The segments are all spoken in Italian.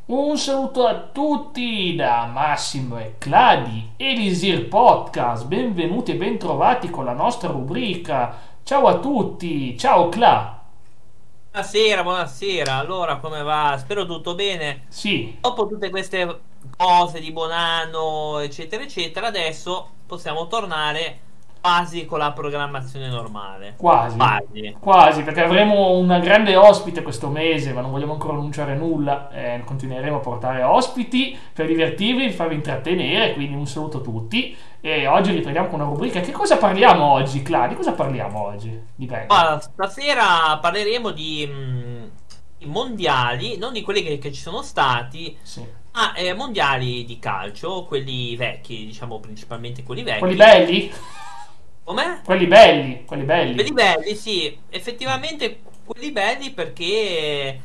Un saluto a tutti da Massimo e Cladi, Elisir Podcast, benvenuti e bentrovati con la nostra rubrica. Ciao a tutti, ciao Cla. Buonasera, buonasera. Allora, come va? Spero tutto bene. Sì, Dopo tutte queste cose di buon anno, eccetera, eccetera, adesso possiamo tornare quasi con la programmazione normale. quasi, Quasi. quasi, perché avremo una grande ospite questo mese, ma non vogliamo ancora annunciare nulla. Continueremo a portare ospiti per divertirvi, farvi intrattenere, quindi un saluto a tutti. E oggi riprendiamo con una rubrica. Che cosa parliamo oggi, Cla? Di cosa parliamo oggi? Di bello. Allora, stasera parleremo di mondiali, non di quelli che ci sono stati, Sì. ma mondiali di calcio, quelli vecchi, diciamo principalmente quelli Quelli vecchi. belli? Com'è? Quelli belli, quelli Quelli belli. belli, sì, effettivamente quelli belli perché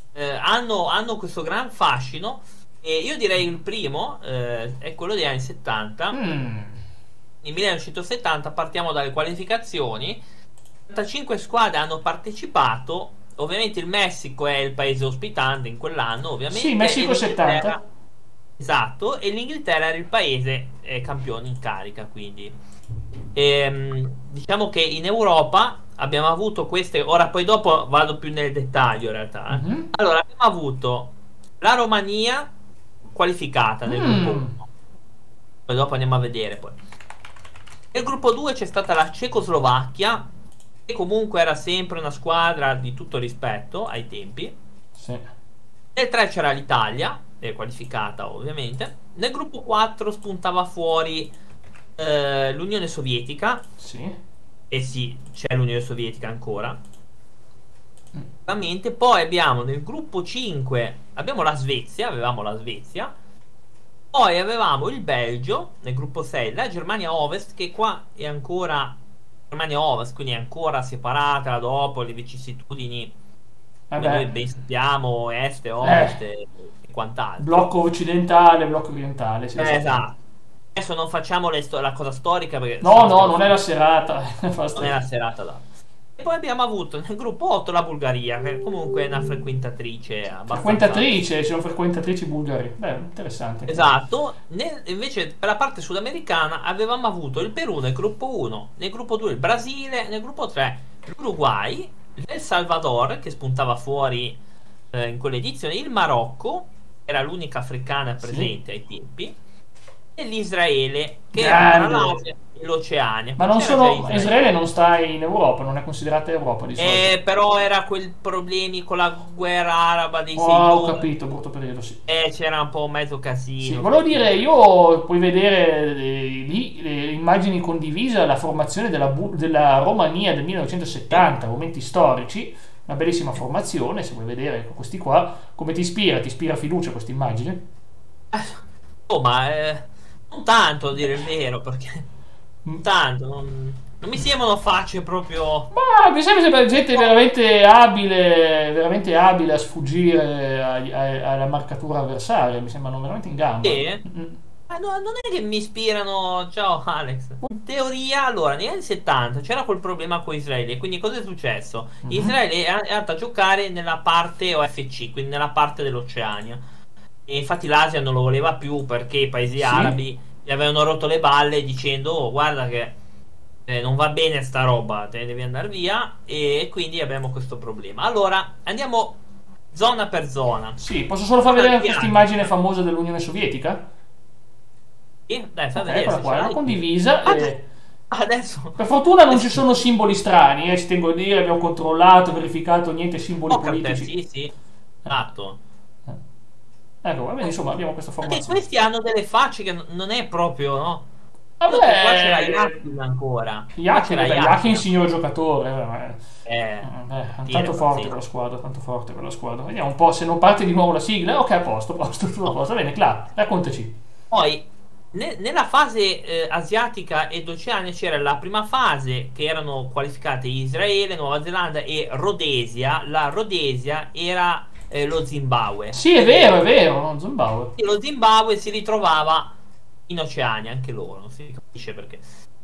hanno questo gran fascino e io direi il primo è quello degli anni 70. Mm, Nel 1970 partiamo dalle qualificazioni, 35 squadre hanno partecipato, ovviamente il Messico è il paese ospitante in quell'anno, sì, ovviamente, e Messico l'Inghilterra, 70. esatto, e l'Inghilterra era il paese campione in carica, quindi. Diciamo che in Europa abbiamo avuto queste, ora poi dopo vado più nel dettaglio in realtà. Mhm. Allora, abbiamo avuto la Romania qualificata nel gruppo Mm, 1, poi dopo andiamo a vedere poi. Nel gruppo 2 c'è stata la Cecoslovacchia, che comunque era sempre una squadra di tutto rispetto ai tempi. sì, Nel 3 c'era l'Italia, qualificata ovviamente. Nel gruppo 4 spuntava fuori l'Unione Sovietica. sì. E sì, c'è l'Unione Sovietica ancora. Mm, Ovviamente. Poi abbiamo nel gruppo 5, abbiamo la Svezia, avevamo la Svezia. Poi avevamo il Belgio nel gruppo 6, la Germania Ovest, che qua è ancora Germania Ovest, quindi è ancora separata da dopo le vicissitudini, come noi vabbè. ben sappiamo, est e Eh, ovest e quant'altro. blocco occidentale, blocco orientale, sì, esattamente. Esatto. Adesso non facciamo la cosa storica perché No, sennò no, stiamo non è la serata. Fa non è la stress. serata da. E poi abbiamo avuto nel gruppo 8 la Bulgaria, che comunque è una frequentatrice abbastanza. Frequentatrice, ci sono frequentatrici bulgari. Beh, interessante anche questo. Esatto. Invece per la parte sudamericana avevamo avuto il Perù nel gruppo 1, nel gruppo 2 il Brasile, nel gruppo 3 l'Uruguay, il Salvador che spuntava fuori in quell'edizione, il Marocco, era l'unica africana Sì, presente ai tempi, e l'Israele, che era tra grande. l'Asia e l'Oceania. Ma Qui non c'era già sono. Israele. Israele non sta in Europa, non è considerata Europa di solito. Però era quel problemi con la guerra araba dei sei Oh, ho giorni. capito, brutto periodo, sì. C'era un po' mezzo Sì, casino volevo quel dire, tempo. io puoi vedere lì le immagini condivise della formazione della Romania del Sì. 1970, momenti storici, una bellissima formazione, se vuoi vedere questi qua, come ti ispira? Ti ispira fiducia questa immagine? Oh, ma non tanto a dire il vero, perché non tanto, non mi sembrano facce proprio. Ma mi sembra sempre gente veramente abile a sfuggire alla marcatura avversaria, mi sembrano veramente in gamba. Sì. Mm, Non è che mi ispirano. Ciao Alex. In teoria, allora, negli anni 70 c'era quel problema con Israele. Quindi cosa è successo? mhm. Israele è andata a giocare nella parte OFC, quindi nella parte dell'Oceania. E infatti l'Asia non lo voleva più perché i paesi Sì? arabi gli avevano rotto le balle dicendo: "Oh, guarda che non va bene sta roba, te ne devi andare via." E quindi abbiamo questo problema. Allora, andiamo zona per zona. Sì, posso solo far Zona vedere questa immagine asiatica. famosa dell'Unione Sovietica? Sì, dai, fa Ok, vedere eccola se ce qua, l'ho l'hai qui. condivisa. Adesso. Per fortuna non ci sono simboli strani, ci tengo a dire, abbiamo controllato, verificato, niente simboli Socrate, politici. sì, sì, esatto. Eh. Ecco, va bene, insomma, abbiamo questa Anche formazione. questi hanno delle facce che non è proprio, no? Solo che qua c'era Vabbè, Yakin ancora. Qua Yakin, c'era vabbè, Yakin Yakin. signor giocatore, Tira tanto forte pazzesco. quella squadra, tanto forte quella squadra. Vediamo un po' se non parte di nuovo la sigla. Ok, a posto, a posto, tutto a No. posto. Va bene, Cla, raccontaci. Poi, nella fase asiatica ed oceania c'era la prima fase che erano qualificate Israele, Nuova Zelanda e Rhodesia. La Rhodesia era lo Zimbabwe. Sì, è vero, no? Zimbabwe. E lo Zimbabwe si ritrovava in Oceania, anche loro, non si capisce perché.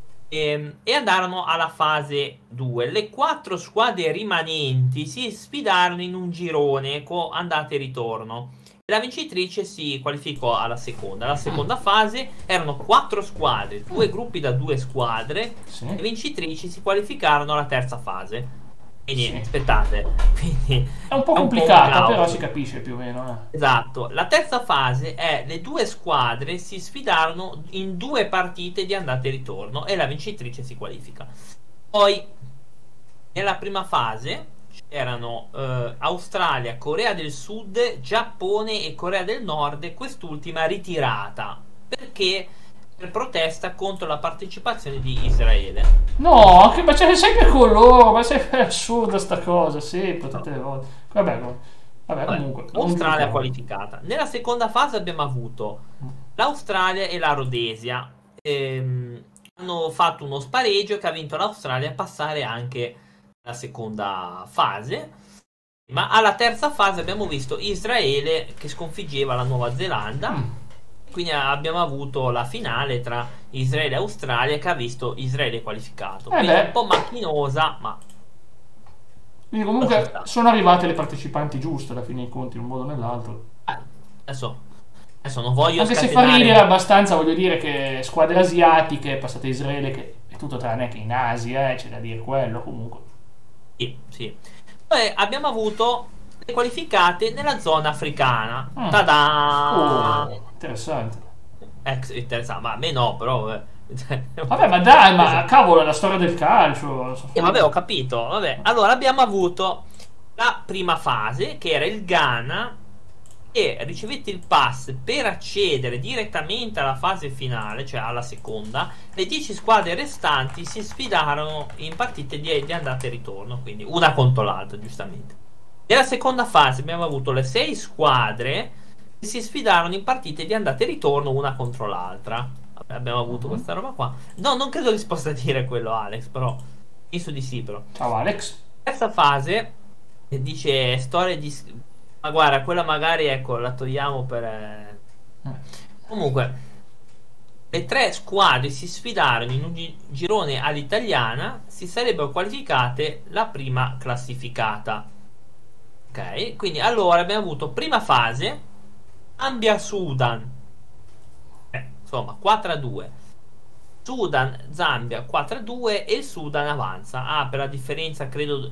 E andarono alla fase 2. Le quattro squadre rimanenti si sfidarono in un girone con andata e ritorno. La vincitrice si qualificò alla seconda. La seconda fase erano 4 squadre, 2 gruppi da 2 squadre. Sì. Le vincitrici si qualificarono alla terza fase. Quindi, Sì. aspettate, quindi È un po' un complicata, caos. però si capisce più o meno. Esatto. La terza fase è le 2 squadre si sfidarono in 2 partite di andata e ritorno e la vincitrice si qualifica. Poi, nella prima fase erano Australia, Corea del Sud, Giappone e Corea del Nord, quest'ultima ritirata perché per protesta contro la partecipazione di Israele. No, ma c'è sempre con loro, ma è sempre assurda sta cosa, sempre, tutte le volte. Vabbè, Vabbè, comunque, non Australia giudichiamo. qualificata. Nella seconda fase abbiamo avuto l'Australia e la Rhodesia. Hanno fatto uno spareggio che ha vinto l'Australia a passare anche alla seconda fase. Ma alla terza fase abbiamo visto Israele che sconfiggeva la Nuova Zelanda. Mm. Quindi abbiamo avuto la finale tra Israele e Australia che ha visto Israele qualificato. Quindi Beh, un po' macchinosa, ma quindi ci comunque sta. sono arrivate le partecipanti giuste alla fine dei conti, in un modo o nell'altro. Adesso, adesso non voglio Anche se fa ridere scatenare. abbastanza, voglio dire che squadre asiatiche, passate Israele, che è tutto tranne che in Asia, c'è da dire quello comunque. Sì, sì. Poi abbiamo avuto le qualificate nella zona africana. Mm. Ta-da! Oh, interessante. Interessante, ma a me no, però. Vabbè, ma dai, ma Esatto. cavolo, è la storia del calcio. Vabbè, ho capito. Vabbè. Allora abbiamo avuto la prima fase, che era il Ghana, e ricevette il pass per accedere direttamente alla fase finale, cioè alla seconda. Le 10 squadre restanti si sfidarono in partite di andata e ritorno, quindi una contro l'altra, giustamente. Nella seconda fase abbiamo avuto le 6 squadre che si sfidarono in partite di andata e ritorno, una contro l'altra. Vabbè, abbiamo avuto Mhm. questa roba qua. No, non credo che si possa dire quello, Alex, però penso di sì, però. Ciao Alex. Terza fase dice storia di. Ma guarda, quella magari ecco la togliamo per. Comunque, le 3 squadre si sfidarono in un girone all'italiana. Si sarebbero qualificate la prima classificata. Ok, quindi allora abbiamo avuto prima fase Zambia-Sudan. Insomma, 4-2. Sudan-Zambia 4-2 e il Sudan avanza. Ah, per la differenza credo.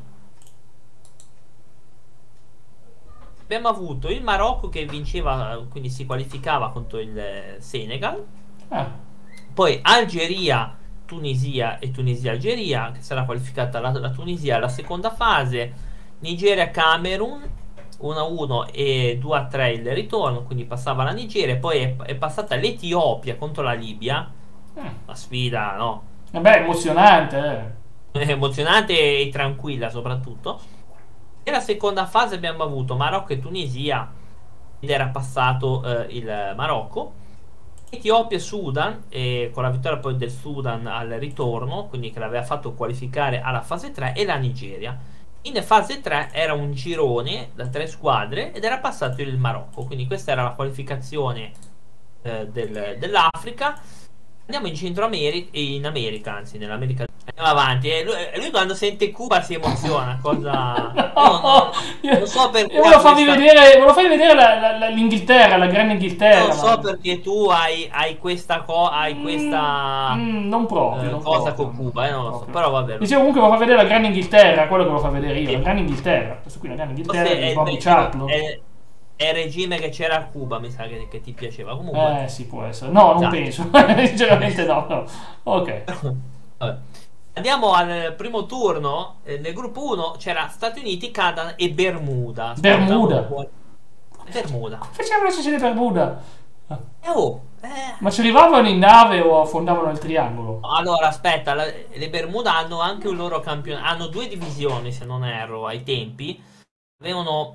Abbiamo avuto il Marocco che vinceva, quindi si qualificava contro il Senegal. Eh, Poi Algeria, Tunisia e Tunisia-Algeria, che sarà qualificata la Tunisia alla seconda fase. Nigeria-Camerun 1-1 e 2-3 il ritorno, quindi passava la Nigeria. Poi è passata l'Etiopia contro la Libia. Una sfida, no? Vabbè, emozionante. Emozionante e tranquilla soprattutto. Nella seconda fase abbiamo avuto Marocco e Tunisia ed era passato il Marocco. Etiopia e Sudan, e con la vittoria poi del Sudan al ritorno, quindi che l'aveva fatto qualificare alla fase 3, e la Nigeria. In fase 3 era un girone da 3 squadre ed era passato il Marocco, quindi questa era la qualificazione dell'Africa. Andiamo in Centro America, in America, anzi nell'America. Andiamo avanti. Lui quando sente Cuba si emoziona. Cosa. No, Non so perché. io volevo farvi vedere l'Inghilterra, la grande Inghilterra. Non so Ma perché tu hai questa non proprio, non cosa proprio, con Cuba, non lo so. proprio. Però vabbè. Dicevo comunque volevo far vedere la grande Inghilterra, quello che volevo far vedere io, la grande Inghilterra. Questo qui è la grande Inghilterra Forse di è Bobby Chaplin. è il regime che c'era a Cuba, mi sa che ti piaceva. Comunque. Sì, può essere. No, non Esatto. penso. Sinceramente no. Ok. Vabbè. Andiamo al primo turno. Nel gruppo 1 c'era Stati Uniti, Canada e Bermuda. Bermuda. Bermuda. Facevano la sessione per Buda. Oh, Ma ci arrivavano in nave o affondavano il triangolo? allora aspetta, le Bermuda hanno anche un loro campionato. Hanno 2 divisioni, se non erro, ai tempi. Avevano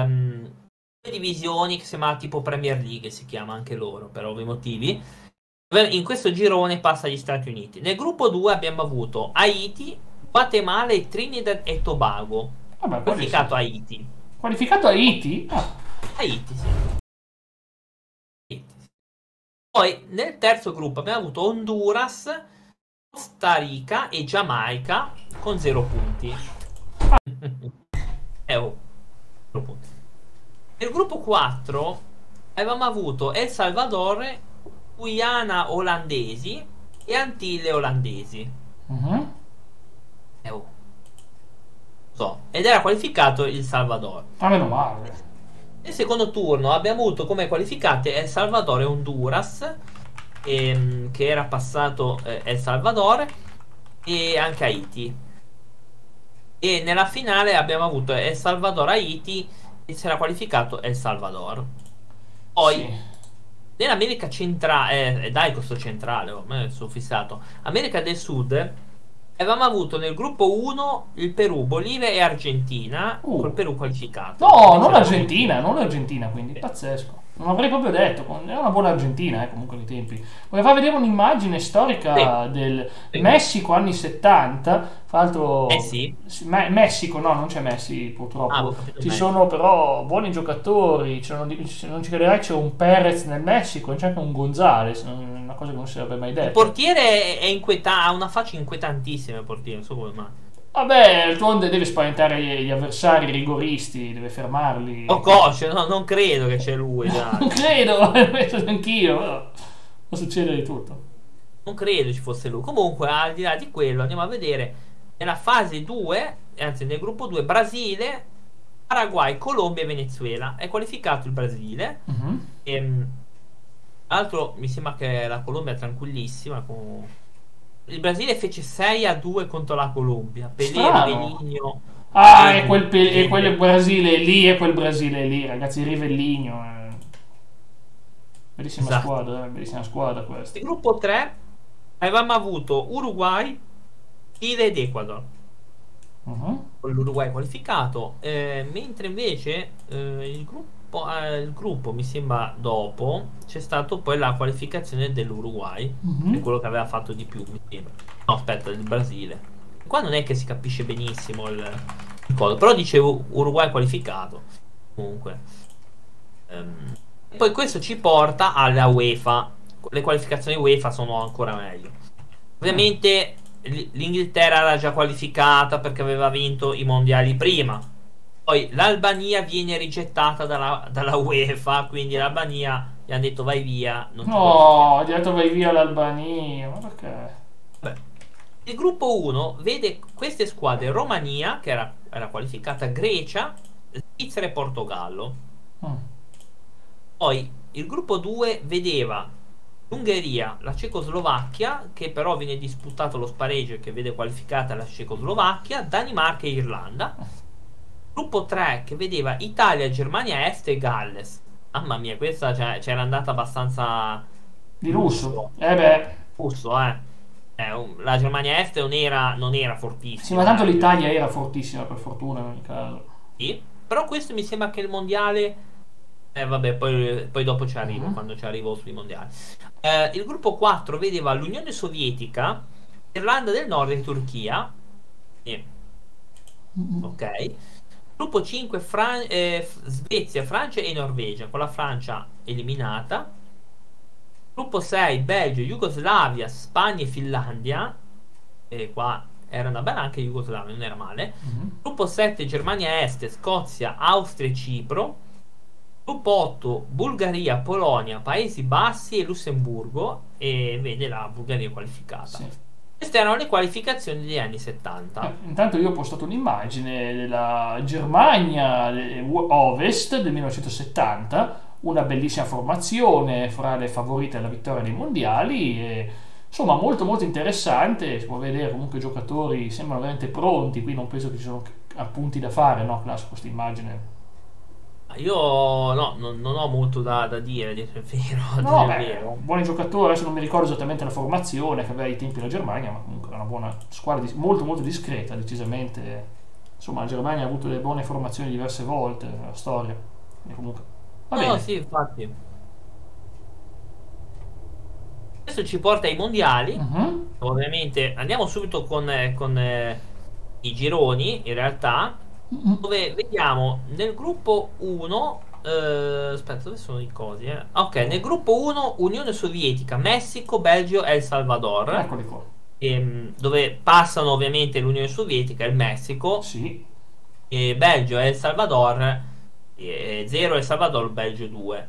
2 divisioni che si chiamava tipo Premier League, si chiama anche loro, per ovvi motivi. In questo girone passa agli Stati Uniti. Nel gruppo 2 abbiamo avuto Haiti, Guatemala e Trinidad e Tobago. Vabbè, Qualificato Haiti. qualificato a Haiti? Ah, Haiti, sì. Haiti, sì. Poi nel terzo gruppo abbiamo avuto Honduras, Costa Rica e Giamaica con 0 punti. 0 punti. Nel gruppo 4 avevamo avuto El Salvador, Guyana olandesi e Antille olandesi. Mhm. Oh. Ed era qualificato il Salvador. Ah, meno male. Nel secondo turno abbiamo avuto come qualificate El Salvador e Honduras, che era passato El Salvador, e anche Haiti. E nella finale abbiamo avuto El Salvador-Haiti e si era qualificato El Salvador. Poi Sì. nell'America centrale, dai, questo centrale, sono fissato. America del Sud, avevamo avuto nel gruppo 1 il Perù, Bolivia e Argentina, col Perù qualificato. No, Invece non la l'Argentina, non l'Argentina, quindi pazzesco. Non avrei proprio detto, è una buona Argentina, comunque ai tempi. Vorrei far vedere un'immagine Sì, storica del sì. Messico anni 70. Tra l'altro, Sì. Messico, no, non c'è Messi Ah, purtroppo. avevo capito Ci meglio. sono però buoni giocatori. Non ci crederai, c'è un Perez nel Messico e c'è anche un Gonzalez, una cosa che non si sarebbe mai Il detto. portiere è inquietante, ha una faccia inquietantissima il portiere, non so come mai. Vabbè, d'altronde deve spaventare gli avversari rigoristi, deve fermarli. Oh, coach, no, non credo che c'è lui, Non dai. credo, penso anch'io, però può succedere di tutto. Non credo ci fosse lui. Comunque, al di là di quello, andiamo a vedere nella fase 2, anzi nel gruppo 2, Brasile, Paraguay, Colombia e Venezuela. È qualificato il Brasile. Mhm. Tra l'altro mi sembra che la Colombia è tranquillissima. Il Brasile fece 6-2 contro la Colombia. Pelé, Strano. Rivellino, Ah, Diego, è quel Allende. Brasile lì, è quel Brasile lì, ragazzi, Rivellino. Esatto. Bellissima squadra questa. Il gruppo 3 avevamo avuto Uruguay, Cile ed Ecuador. Mhm. Con l'Uruguay qualificato, mentre invece il gruppo mi sembra dopo c'è stato poi la qualificazione dell'Uruguay, che è Mhm. quello che aveva fatto di più, mi sembra. No, aspetta, del Brasile. Qua non è che si capisce benissimo il coso, però dicevo Uruguay qualificato. Comunque, e poi questo ci porta alla UEFA. Le qualificazioni UEFA sono ancora meglio. Ovviamente l'Inghilterra era già qualificata perché aveva vinto i mondiali prima. Poi l'Albania viene rigettata dalla UEFA, quindi l'Albania gli hanno detto vai via, non ti qualifichiamo. No, diretto vai via l'Albania, ma perché? Beh, il gruppo 1 vede queste squadre: Romania, che era qualificata, Grecia, Svizzera e Portogallo. Mm. Poi il gruppo 2 vedeva l'Ungheria, la Cecoslovacchia, che però viene disputato lo spareggio e che vede qualificata la Cecoslovacchia, Danimarca e Irlanda. Gruppo 3 che vedeva Italia, Germania Est e Galles. Mamma mia, questa c'era andata abbastanza Di lusso. lusso. Beh. Lusso, eh. La Germania Est non era Sì, ma fortissima. tanto l'Italia era fortissima, per fortuna, in ogni caso. Sì. Però questo mi sembra che il mondiale. Vabbè, poi dopo ci arrivo, Mhm. quando ci arrivo sui mondiali. Il gruppo 4 vedeva l'Unione Sovietica, Irlanda del Nord e Turchia. Sì, Mhm. ok. Gruppo 5 Svezia, Francia e Norvegia, con la Francia eliminata. Gruppo 6 Belgio, Jugoslavia, Spagna e Finlandia. E qua era una bella anche Jugoslavia, non era male. Mhm. Gruppo 7 Germania Est, Scozia, Austria e Cipro. Gruppo 8 Bulgaria, Polonia, Paesi Bassi e Lussemburgo. E vede la Bulgaria qualificata. Sì. Queste erano le qualificazioni degli anni 70. Intanto io ho postato un'immagine della Germania Ovest del 1970, una bellissima formazione fra le favorite alla vittoria dei mondiali e, insomma, molto molto interessante. Si può vedere comunque i giocatori sembrano veramente pronti, qui non penso che ci sono appunti da fare, no? Classico questa immagine. Io no, non ho molto da dire, a dire il vero, a dire No, il beh, vero. buoni giocatori, adesso non mi ricordo esattamente la formazione che aveva ai tempi la Germania, ma comunque era una buona squadra, molto molto discreta, decisamente. Insomma, la Germania ha avuto delle buone formazioni diverse volte nella storia. Quindi comunque va No, bene. sì, infatti. Questo ci porta ai mondiali. Mhm. Ovviamente andiamo subito con i gironi, in realtà, Mhm. dove vediamo nel gruppo 1. Aspetta, dove sono i cosi? Ok, nel gruppo 1 Unione Sovietica, Messico, Belgio e El Salvador. Eccoli qua. Dove passano ovviamente l'Unione Sovietica e il Messico, Sì. e Belgio e El Salvador 0 El Salvador, Belgio 2.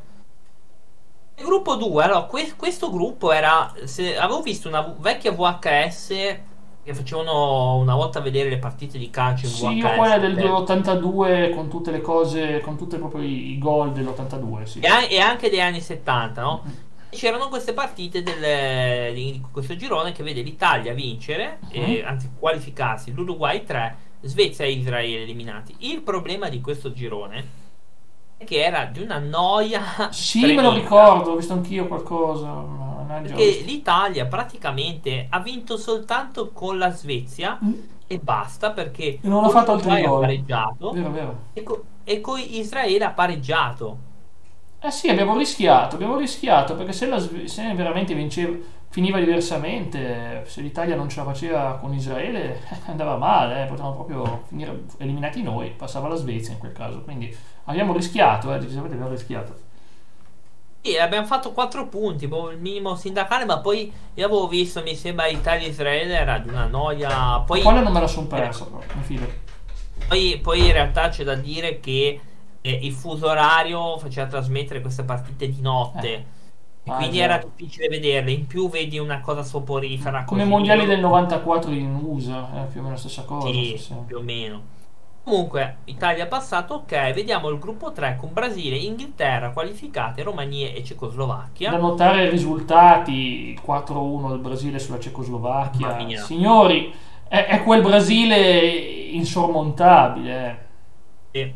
Il gruppo 2, allora, questo gruppo era, se avevo visto una vecchia VHS che facevano una volta vedere le partite di calcio in Sì, io quella VHS, dell'82 con tutte le cose, con tutti proprio i gol dell'82, sì. e anche degli anni 70, no? Mhm. C'erano queste partite di questo girone che vede l'Italia vincere, Mhm. anzi qualificarsi, l'Uruguay 3, Svezia e Israele eliminati. Il problema di questo girone è che era di una noia Sì, me lo tremenda, ricordo, ho visto anch'io qualcosa. Mannaggia, ho perché visto. l'Italia praticamente ha vinto soltanto con la Svezia Mm. e basta, perché E non ha con fatto altri l'Uruguay ha gol. pareggiato Vero, vero. e con Israele ha pareggiato. Eh sì, abbiamo rischiato perché se veramente finiva diversamente, se l'Italia non ce la faceva con Israele, andava male, potevamo proprio finire eliminati noi, passava la Svezia in quel caso, quindi abbiamo rischiato, decisamente abbiamo rischiato. Sì, abbiamo fatto 4 punti, proprio il minimo sindacale, ma poi io avevo visto, mi sembra Italia-Israele era di una noia. Ma Poi, quella non me la son persa, però, mi fido. poi in realtà c'è da dire che il fuso orario faceva trasmettere queste partite di Eh, notte e ah quindi era già. difficile vederle. In più vedi una cosa soporifera Come i così. mondiali del 94 in USA, più o meno la stessa cosa, sì, Sì, sì. più o meno. Comunque, Italia passato, ok, vediamo il gruppo 3 con Brasile, Inghilterra qualificate, Romania e Da Cecoslovacchia. notare i risultati, il 4-1 del Brasile sulla Mamma Cecoslovacchia. mia. Signori, è quel Brasile insormontabile. Sì.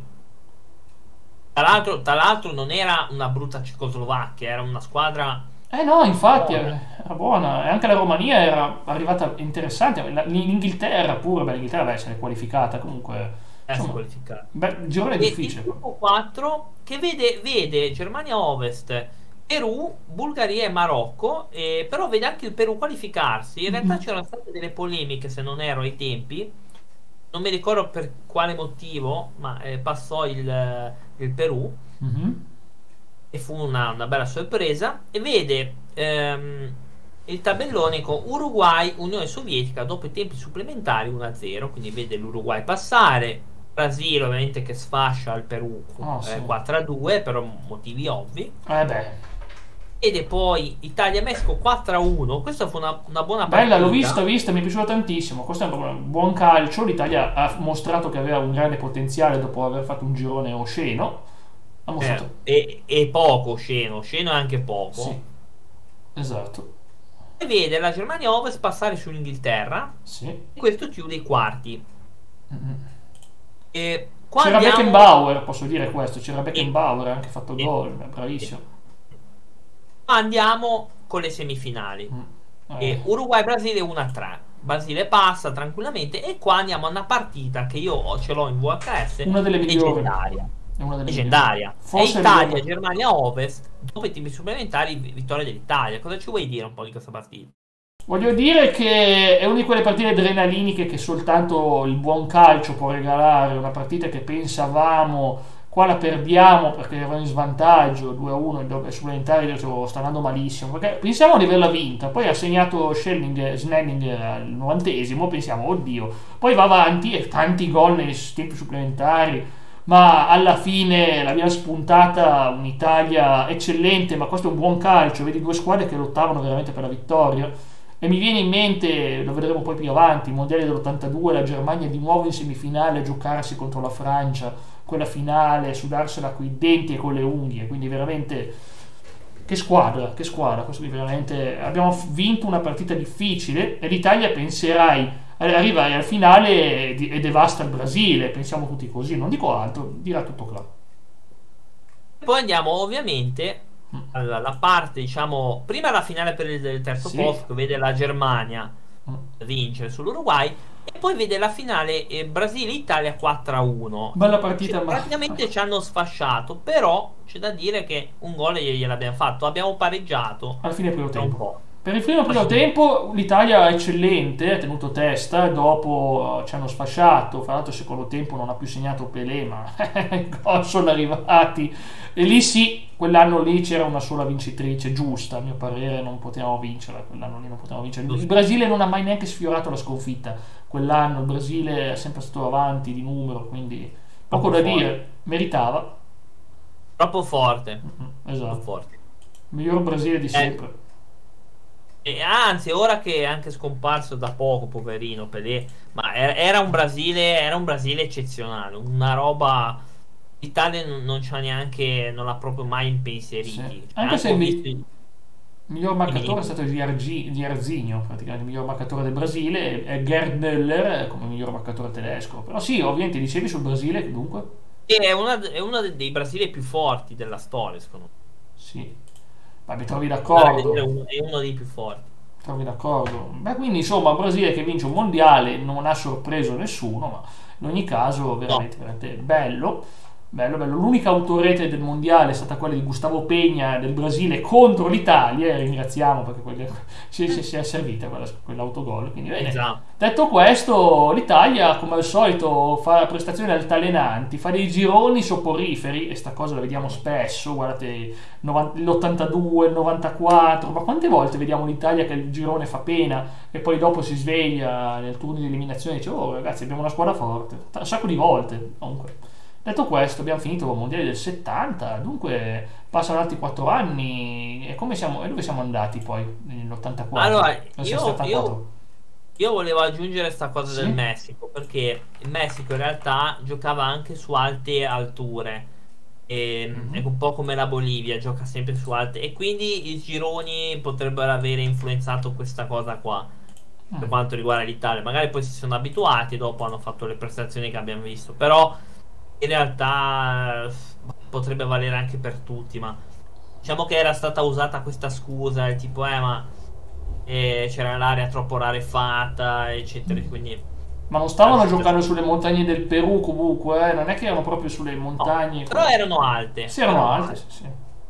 Tra l'altro non era una brutta Cecoslovacchia, era una squadra No, infatti buona, era buona. E anche la Romania era arrivata interessante. L'Inghilterra pure, beh, l'Inghilterra deve essere qualificata comunque. Insomma, squalificata. beh, il girone è E il difficile. gruppo 4 che vede Germania Ovest, Perù, Bulgaria e Marocco, però vede anche il Perù qualificarsi. In realtà Mhm, c'erano state delle polemiche, se non ero ai tempi, non mi ricordo per quale motivo, ma passò il Perù mhm. e fu una bella sorpresa. E vede il tabellone con Uruguay, Unione Sovietica dopo i tempi supplementari 1-0, quindi vede l'Uruguay passare. Brasile ovviamente che sfascia il Perù Oh, sì. 4-2 per motivi ovvi. Beh. Ed poi Italia-Messico 4-1. Questa fu una buona Bella, l'ho partita. vista, mi è piaciuta tantissimo. Questo è un buon calcio. L'Italia ha mostrato che aveva un grande potenziale dopo aver fatto un girone osceno. Ha mostrato. E poco sceno, sceno è anche Sì, poco. esatto. E vede la Germania Ovest passare sull'Inghilterra. Sì. E questo chiude i quarti. Mhm. E qua C'era andiamo. Beckenbauer, posso dire questo. C'era E, Beckenbauer, ha anche fatto e- gol, e- bravissimo. qua andiamo con le semifinali. Mm. E Uruguay-Brasile 1-3. Brasile passa tranquillamente. E qua andiamo a una partita che io ce l'ho in VHS, Una delle migliori. leggendaria. È una delle migliori. Leggendaria. È Forse è migliore. Italia-Germania Ovest. Dopo i tempi supplementari, vittoria dell'Italia. Cosa ci vuoi dire un po' di questa partita? Voglio dire che è una di quelle partite adrenaliniche che soltanto il buon calcio può regalare, una partita che pensavamo qua la perdiamo perché eravamo in svantaggio 2-1 e supplementari dicevo, sta andando malissimo, perché pensiamo di averla vinta, poi ha segnato Snelling al 90esimo, pensiamo oddio, poi va avanti e tanti gol nei tempi supplementari, ma alla fine l'abbiamo spuntata un'Italia eccellente, ma questo è un buon calcio, vedi due squadre che lottavano veramente per la vittoria. E mi viene in mente, lo vedremo poi più avanti, il mondiale dell'82, la Germania di nuovo in semifinale a giocarsi contro la Francia, quella finale, sudarsela coi denti e con le unghie, quindi veramente che squadra, questo qui veramente abbiamo vinto una partita difficile e l'Italia penserai arriva al finale e devasta il Brasile, pensiamo tutti così, non dico altro, dirà tutto qua. Poi andiamo ovviamente Mm. alla parte, diciamo, prima la finale per il terzo Sì. posto, che vede la Germania Mm. vincere sull'Uruguay, e poi vede la finale Brasile-Italia 4-1. Bella partita, ma Praticamente ci hanno sfasciato, però c'è da dire che un gol gliel'abbiamo fatto, abbiamo pareggiato alla fine primo per un tempo. po'. Per il primo tempo l'Italia è eccellente, ha tenuto testa, dopo ci hanno sfasciato, fra l'altro il secondo tempo non ha più segnato Pelé, ma i gol sono arrivati. E lì sì, quell'anno lì c'era una sola vincitrice, giusta, a mio parere non potevamo vincerla, quell'anno lì non potevamo vincere. Il Brasile non ha mai neanche sfiorato la sconfitta, quell'anno il Brasile è sempre stato avanti di numero, quindi poco Troppo da forte. dire, meritava. Troppo forte. Troppo Esatto. forte. Miglior Brasile di Eh, sempre. E anzi, ora che è anche scomparso da poco, poverino Pelé, ma era un Brasile eccezionale, una roba. L'Italia non c'ha neanche, non l'ha proprio mai Sì. impensieriti. Cioè, Anche se anche ho visto. miglior Dimmi, marcatore è dimmi. stato Jairzinho, praticamente il miglior marcatore del Brasile, e Gerd Müller come miglior marcatore tedesco. Però sì, ovviamente dicevi sul Brasile che dunque. E è uno dei Brasili più forti della storia, secondo me. Sì. Ma mi trovi Andare a vedere d'accordo? è uno dei più forti. Trovi d'accordo? Beh, quindi insomma, Brasile che vince un mondiale non ha sorpreso nessuno, ma in ogni caso No. veramente, veramente bello. Bello, bello. L'unica autorete del mondiale è stata quella di Gustavo Peña del Brasile contro l'Italia, e ringraziamo perché si è servita quell'autogol. Quindi bene. Esatto. Detto questo, l'Italia come al solito fa prestazioni altalenanti, fa dei gironi soporiferi, e sta cosa la vediamo spesso, guardate l'82, il 94, ma quante volte vediamo l'Italia che il girone fa pena e poi dopo si sveglia nel turno di eliminazione e dice oh ragazzi abbiamo una squadra forte, un sacco di volte comunque. Detto questo abbiamo finito il mondiale del 70, dunque passano altri 4 anni e dove siamo andati poi nell'84, Allora, nel io, 74? io, io volevo aggiungere questa cosa del Sì? Messico, perché il Messico in realtà giocava anche su alte alture. È Mhm. un po' come la Bolivia, gioca sempre su alte. E quindi i gironi potrebbero avere influenzato questa cosa qua. Per Mm. quanto riguarda l'Italia, magari poi si sono abituati, dopo hanno fatto le prestazioni che abbiamo visto. Però in realtà potrebbe valere anche per tutti. Ma diciamo che era stata usata questa scusa, il tipo, ma c'era l'area troppo rarefatta, eccetera. Quindi Ma non la stavano giocando situazione. sulle montagne del Perù comunque, non è che erano proprio sulle No, montagne. però erano alte. Sì, erano Erano alte, alte. sì, sì.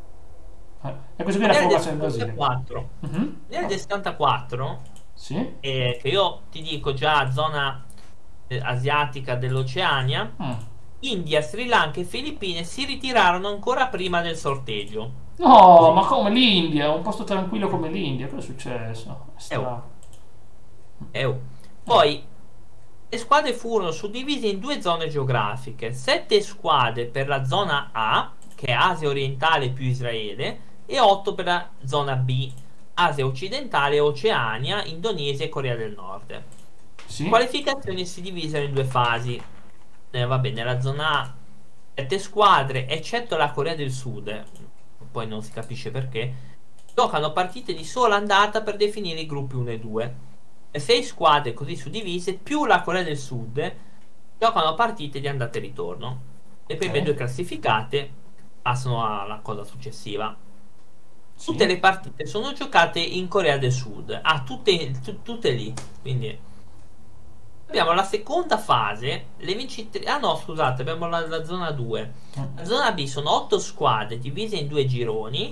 E questa qui è la Nel del formazione del Brasile. 74, Mhm. nel del 74 Sì? che io ti dico già zona asiatica dell'Oceania, Mm. India, Sri Lanka e Filippine si ritirarono ancora prima del sorteggio. No, Così. ma come l'India? Un posto tranquillo come l'India? Cosa è successo? È Oh, strano. oh. Eh, Poi le squadre furono suddivise in due zone geografiche, 7 squadre per la zona A, che è Asia orientale più Israele, e 8 per la zona B, Asia occidentale, Oceania, Indonesia e Corea del Nord. sì? Qualificazioni si divisero in due fasi. Va bene, la zona A, 7 squadre, eccetto la Corea del Sud, poi non si capisce perché, giocano partite di sola andata per definire i gruppi 1 e 2. Le 6 squadre così suddivise, più la Corea del Sud, giocano partite di andata e ritorno. Le Ok. prime due classificate passano alla cosa successiva. Tutte Sì? le partite sono giocate in Corea del Sud. Ah, tutte lì. Quindi abbiamo la seconda fase, le vincitrici. Ah no, scusate, abbiamo la zona 2. Mm. La zona B sono 8 squadre divise in due gironi.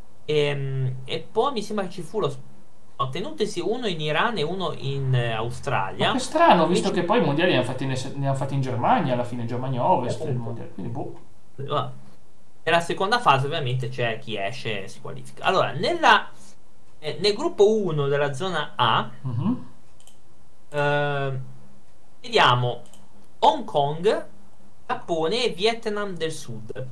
E poi mi sembra che ci fu ottenutesi uno in Iran e uno in Ma che Australia. strano, visto Vinci- che poi i mondiali ne hanno fatti in Germania, alla fine Germania Ovest, il appunto. mondiale. Quindi boh. Nella seconda fase, ovviamente, c'è chi esce e si qualifica. Allora, nel gruppo 1 della zona A, Mhm. eh, vediamo Hong Kong, Giappone e Vietnam del Sud.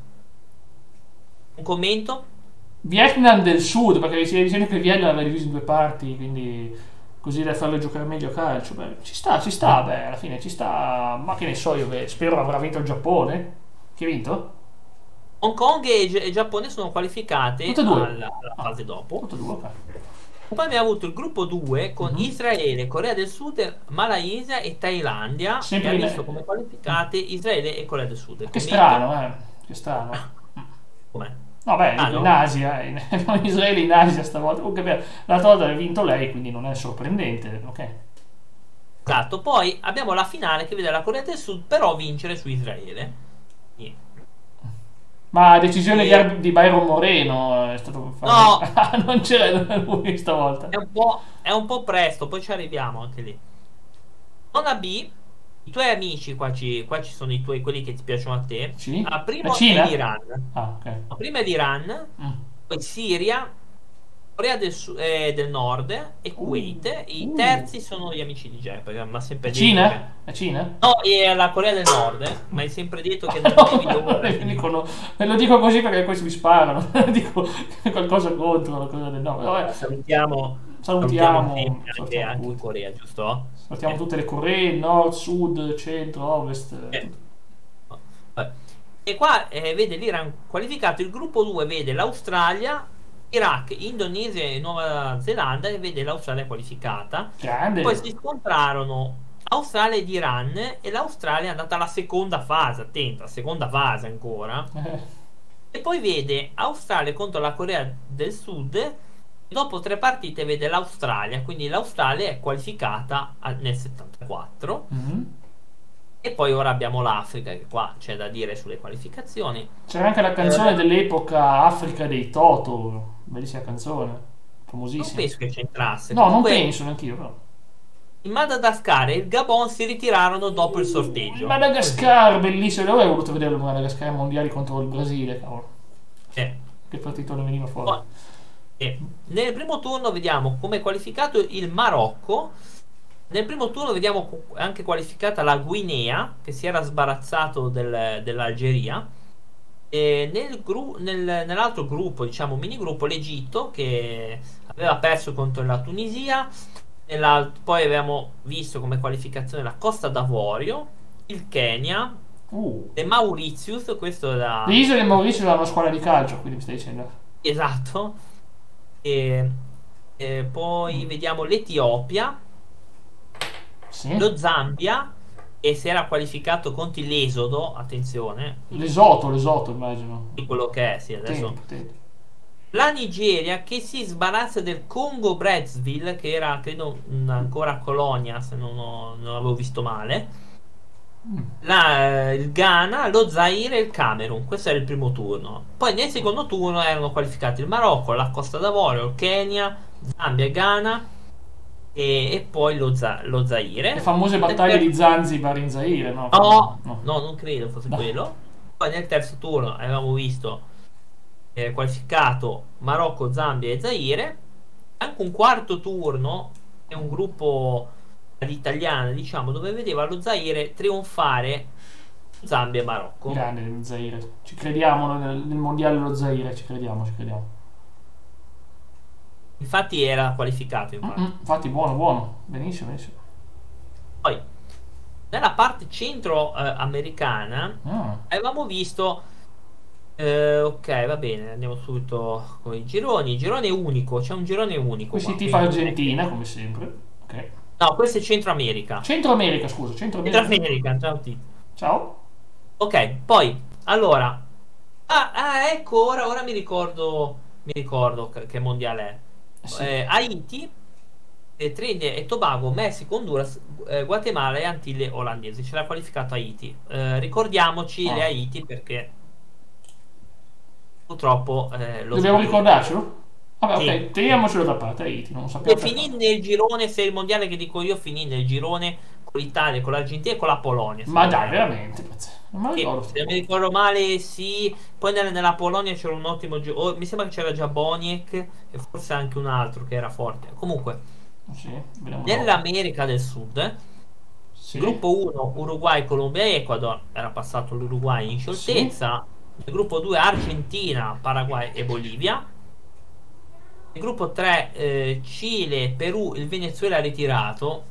Un commento? Vietnam del Sud, perché si è dicendo che il Vietnam aveva diviso in due parti, quindi così da farlo giocare meglio a calcio. Beh, ci sta, beh, alla fine ci sta. Ma che ne so io, beh, spero avrà vinto il Giappone. Chi ha vinto? Hong Kong e Giappone sono qualificate Tutte e due. alla Ah, fase dopo. tutte e due, ok. Poi abbiamo avuto il gruppo 2 con Mhm. Israele, Corea del Sud, Malaysia e Thailandia, e ha Sempre in... visto come Mm. qualificate Israele e Corea del Sud. Che Commento? strano, che strano. Com'è? No, beh, Ah dico in no? Asia, in Israele in Asia stavolta. Comunque, beh, l'altra volta ha vinto lei, quindi non è sorprendente, ok. Esatto. Poi abbiamo la finale che vede la Corea del Sud però vincere su Israele. Quindi- Ma decisione E- di Byron Moreno è stato per fare... no, Ah, non c'era lui stavolta. è un po' presto, poi ci arriviamo anche lì. Zona B, i tuoi amici, qua ci sono i tuoi, quelli che ti piacciono a te. Sì? La Primo è Cina? l'Iran. Ah, ok. Prima è l'Iran, Mm. poi Siria, Del Nord e Kuwait. I terzi sono gli amici di Jack, perché mi ha sempre È detto Cina? È Cina? no, è la Corea del Nord, ma hai sempre detto che non devi Dicono, me lo dico così perché poi mi sparano. Dico qualcosa contro la cosa del no. Vabbè, salutiamo salutiamo, sempre salutiamo anche in tutti. Corea, giusto? Salutiamo tutte le Coree, nord, sud, centro, ovest. Eh, Tutto. vabbè. E qua vede l'Iran qualificato, il gruppo 2 vede l'Australia, Iraq, Indonesia e Nuova Zelanda e vede l'Australia qualificata. Poi Grande. si scontrarono Australia ed Iran e l'Australia è andata alla seconda fase, attento, la seconda fase ancora. E poi vede Australia contro la Corea del Sud. E dopo 3 partite vede l'Australia, quindi l'Australia è qualificata nel 74. Mhm. E poi ora abbiamo l'Africa, che qua c'è da dire sulle qualificazioni. C'era anche la canzone dell'epoca Africa dei Toto, bellissima canzone, Non famosissima. penso che c'entrasse. No, non Comunque, penso neanch'io, però. il Madagascar e il Gabon si ritirarono dopo il Il sorteggio. Così. Madagascar, bellissimo. Dove avrei voluto vedere il Madagascar ai mondiali contro il Brasile, cavolo. Eh, Che partito ne veniva fuori. poi, nel primo turno vediamo come è qualificato il Marocco. Nel primo turno vediamo anche qualificata la Guinea, che si era sbarazzato dell'Algeria. E nell'altro gruppo, diciamo minigruppo, l'Egitto, che aveva perso contro la Tunisia. Poi abbiamo visto come qualificazione la Costa d'Avorio, il Kenya, le Mauritius, questo Le da... isole di Mauricio hanno una squadra di calcio, quindi mi stai dicendo. Esatto. E, poi Mm. vediamo l'Etiopia, Sì. lo Zambia, e si era qualificato contro l'Esodo, attenzione, L'esoto, immagino. di quello che è, sì, adesso. Tempo, tempo. La Nigeria che si sbarazza del Congo Brazzaville, che era credo ancora colonia, se non avevo visto male. Il Ghana, lo Zaire e il Camerun. Questo era il primo turno. Poi nel secondo turno erano qualificati il Marocco, la Costa d'Avorio, il Kenya, Zambia e Ghana e poi lo Le Zaire. famose Nel battaglie di terzo- Zanzibar in Zaire, no? No, No. no, non credo fosse No. quello. Poi nel terzo turno avevamo visto qualificato Marocco, Zambia e Zaire. Anche un quarto turno è un gruppo di italiane, diciamo, dove vedeva lo Zaire trionfare Zambia e Marocco. Grande il Zaire. Ci crediamo nel mondiale dello Zaire, ci crediamo, ci crediamo. Infatti era qualificato, infatti. Infatti, buono, buono. Benissimo, benissimo. Poi, nella parte centro-americana Ah. avevamo visto. Ok, va bene, andiamo subito con i gironi. Girone unico, c'è un girone unico Qui si qua. tifa Quindi Argentina, come sempre. Ok. no, questo è Centro America. Centro America, scusa, Centro Centro America. America, ciao a tutti. Ciao. Ok, poi, allora. Ecco, ora mi ricordo che mondiale è. Sì. Haiti, Trinidad e Tobago, Messico, Honduras, Guatemala e Antille olandesi. C'era qualificato Haiti. Ricordiamoci Ah. le Haiti perché purtroppo lo Dobbiamo sbaglio. ricordarcelo? Vabbè, Sì. ok, teniamocelo da parte, Haiti, non E sappiamo per finì cosa. nel girone, se il mondiale che dico io finì nel girone con l'Italia, con l'Argentina e con la Polonia. Ma dai, veramente, pazzesco. Non me lo Sì, ricordo. se non mi ricordo male, sì. Poi nella Polonia c'era un ottimo mi sembra che c'era già Boniek e forse anche un altro che era forte. Comunque, Sì, vediamo dopo. nell'America del Sud, Sì. gruppo 1 Uruguay, Colombia e Ecuador, era passato l'Uruguay in scioltezza. Nel gruppo 2 Argentina, Paraguay e Bolivia. Nel gruppo 3 Cile, Perù, il Venezuela ritirato.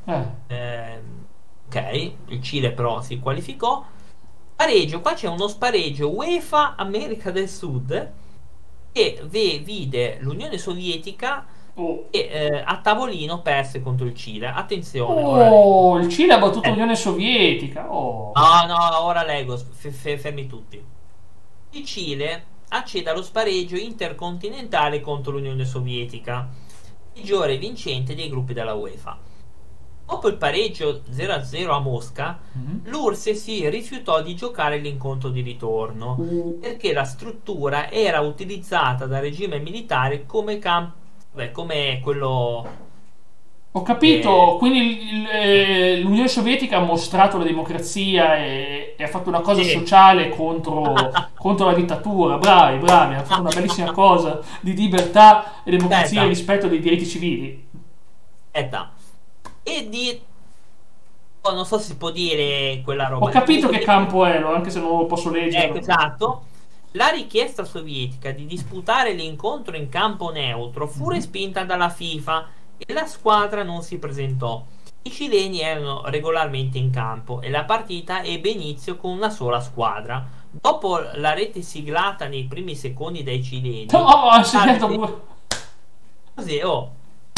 Ok, il Cile però si qualificò. Pareggio, qua c'è uno spareggio UEFA America del Sud che vide l'Unione Sovietica Oh. e a tavolino perse contro il Cile. Attenzione, ora leggo. Oh, il Cile ha battuto Eh. l'Unione Sovietica. Oh. No, ora leggo, fermi tutti. Il Cile accede allo spareggio intercontinentale contro l'Unione Sovietica, peggiore vincente dei gruppi della UEFA. Dopo il pareggio 0-0 a Mosca, Mhm. l'URSS si rifiutò di giocare l'incontro di ritorno perché la struttura era utilizzata dal regime militare come quello Ho E- capito, quindi l'Unione Sovietica ha mostrato la democrazia e ha fatto una cosa sì. sociale contro la dittatura. Bravi, bravi, hanno fatto una bellissima cosa di libertà e democrazia e Aspetta, rispetto dei diritti civili. aspetta. E di... oh, non so se si può dire quella Ho roba lì. capito Comunque, che campo è, anche se non lo posso ecco, leggere. esatto. La richiesta sovietica di disputare l'incontro in campo neutro fu Mhm. respinta dalla FIFA e la squadra non si presentò. I cileni erano regolarmente in campo e la partita ebbe inizio con una sola squadra. Dopo la rete siglata nei primi secondi dai cileni, No, ha segnato l'arbitro... pure. Così, oh.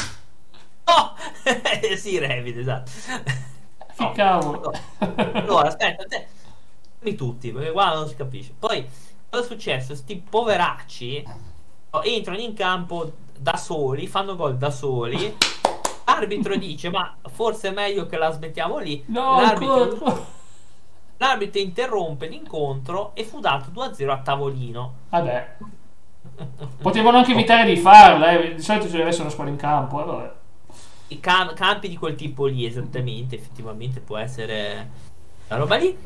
Oh! Sì, Revit, esatto. Che No. cavolo. Allora, aspetta, fermi tutti, perché qua non si capisce. Poi, cosa è successo? Sti poveracci entrano in campo da soli, fanno gol da soli. L'arbitro dice, ma forse è meglio che la smettiamo lì. No, L'arbitro, ancora. l'arbitro interrompe l'incontro e fu dato 2-0 a tavolino. Vabbè, potevano anche evitare di farla, eh. Di solito ci deve essere una squadra in campo, vabbè. I campi di quel tipo lì, esattamente, effettivamente può essere la roba lì.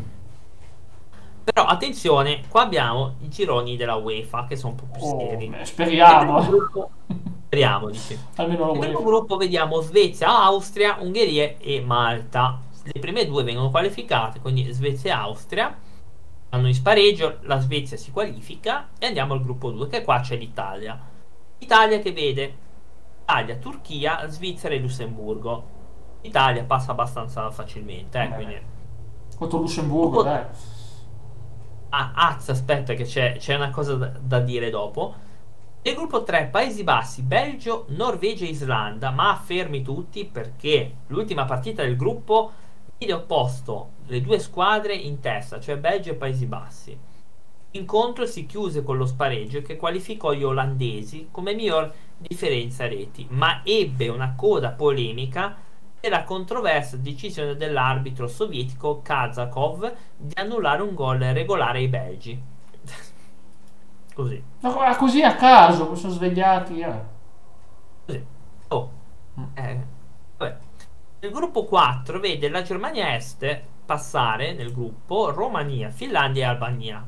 Però attenzione, qua abbiamo i gironi della UEFA che sono un po' più Oh, seri. Nel primo speriamo. gruppo, speriamo, dici. Almeno la Nel primo UEFA. gruppo vediamo Svezia, Austria, Ungheria e Malta. Le prime due vengono qualificate, quindi Svezia e Austria vanno in spareggio, la Svezia si qualifica e andiamo al gruppo 2, che qua c'è l'Italia. Italia che vede Italia, Turchia, Svizzera e Lussemburgo. L'Italia passa abbastanza facilmente, Vabbè, quindi... contro Lussemburgo, Gruppo dai. Ah, aspetta che c'è una cosa da dire dopo. Nel gruppo 3, Paesi Bassi, Belgio, Norvegia e Islanda, ma fermi tutti perché l'ultima partita del gruppo vide opposto le due squadre in testa, cioè Belgio e Paesi Bassi. L'incontro si chiuse con lo spareggio che qualificò gli olandesi come miglior differenza reti, ma ebbe una coda polemica per la controversa decisione dell'arbitro sovietico Kazakov di annullare un gol regolare ai belgi. Così, Ma così a caso, mi sono svegliati. così. Oh, eh, vabbè. Il gruppo 4 vede la Germania Est passare nel gruppo Romania, Finlandia e Albania.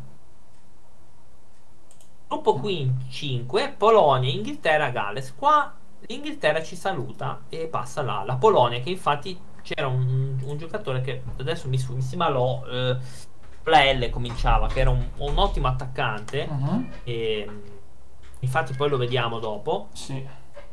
Gruppo 5, Polonia, Inghilterra, Galles. Qua l'Inghilterra ci saluta e passa là. La Polonia, che infatti c'era un giocatore che adesso mi si malò. La L cominciava, che era un ottimo attaccante. Mhm. E, infatti, poi lo vediamo dopo. Sì.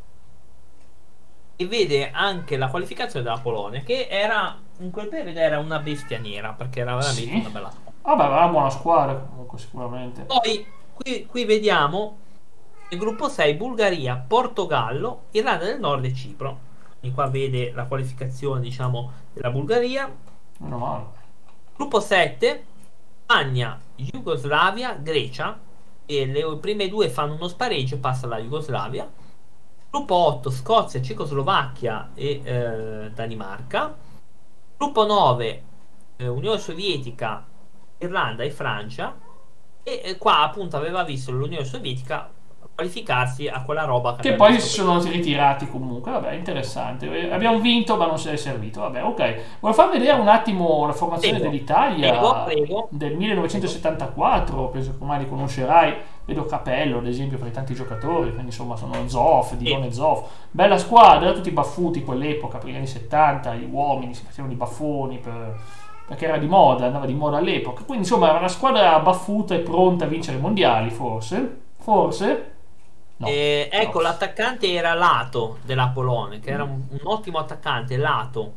E vede anche la qualificazione della Polonia, che era in quel periodo era una bestia nera, perché era veramente Sì. una bella squadra. Vabbè, va una buona squadra comunque, sicuramente. Poi qui vediamo il gruppo 6 Bulgaria, Portogallo, Irlanda del Nord e Cipro. E qua vede la qualificazione, diciamo, della Bulgaria. Meno male. Gruppo 7 Spagna, Jugoslavia, Grecia. E le prime due fanno uno spareggio e passa la Jugoslavia. Gruppo 8 Scozia, Cecoslovacchia e Danimarca. Gruppo 9 Unione Sovietica, Irlanda e Francia. E qua appunto aveva visto l'Unione Sovietica qualificarsi a quella roba che Che abbiamo poi si visto sono prima. ritirati comunque, vabbè, interessante. Abbiamo vinto, ma non si è servito. Vabbè, ok. Vuoi far vedere un attimo la formazione Prego, prego, dell'Italia prego, del prego. 1974? Penso che ormai li conoscerai. Vedo Capello, ad esempio, per i tanti giocatori, quindi insomma sono Zoff, Sì. Didone Zoff. Bella squadra, tutti baffuti quell'epoca, per gli anni 70, gli uomini si facevano i baffoni perché era di moda, andava di moda all'epoca. Quindi insomma era una squadra baffuta e pronta a vincere i mondiali, forse? Forse? No. Ecco, No. l'attaccante era Lato della Polonia, che era un ottimo attaccante, Lato.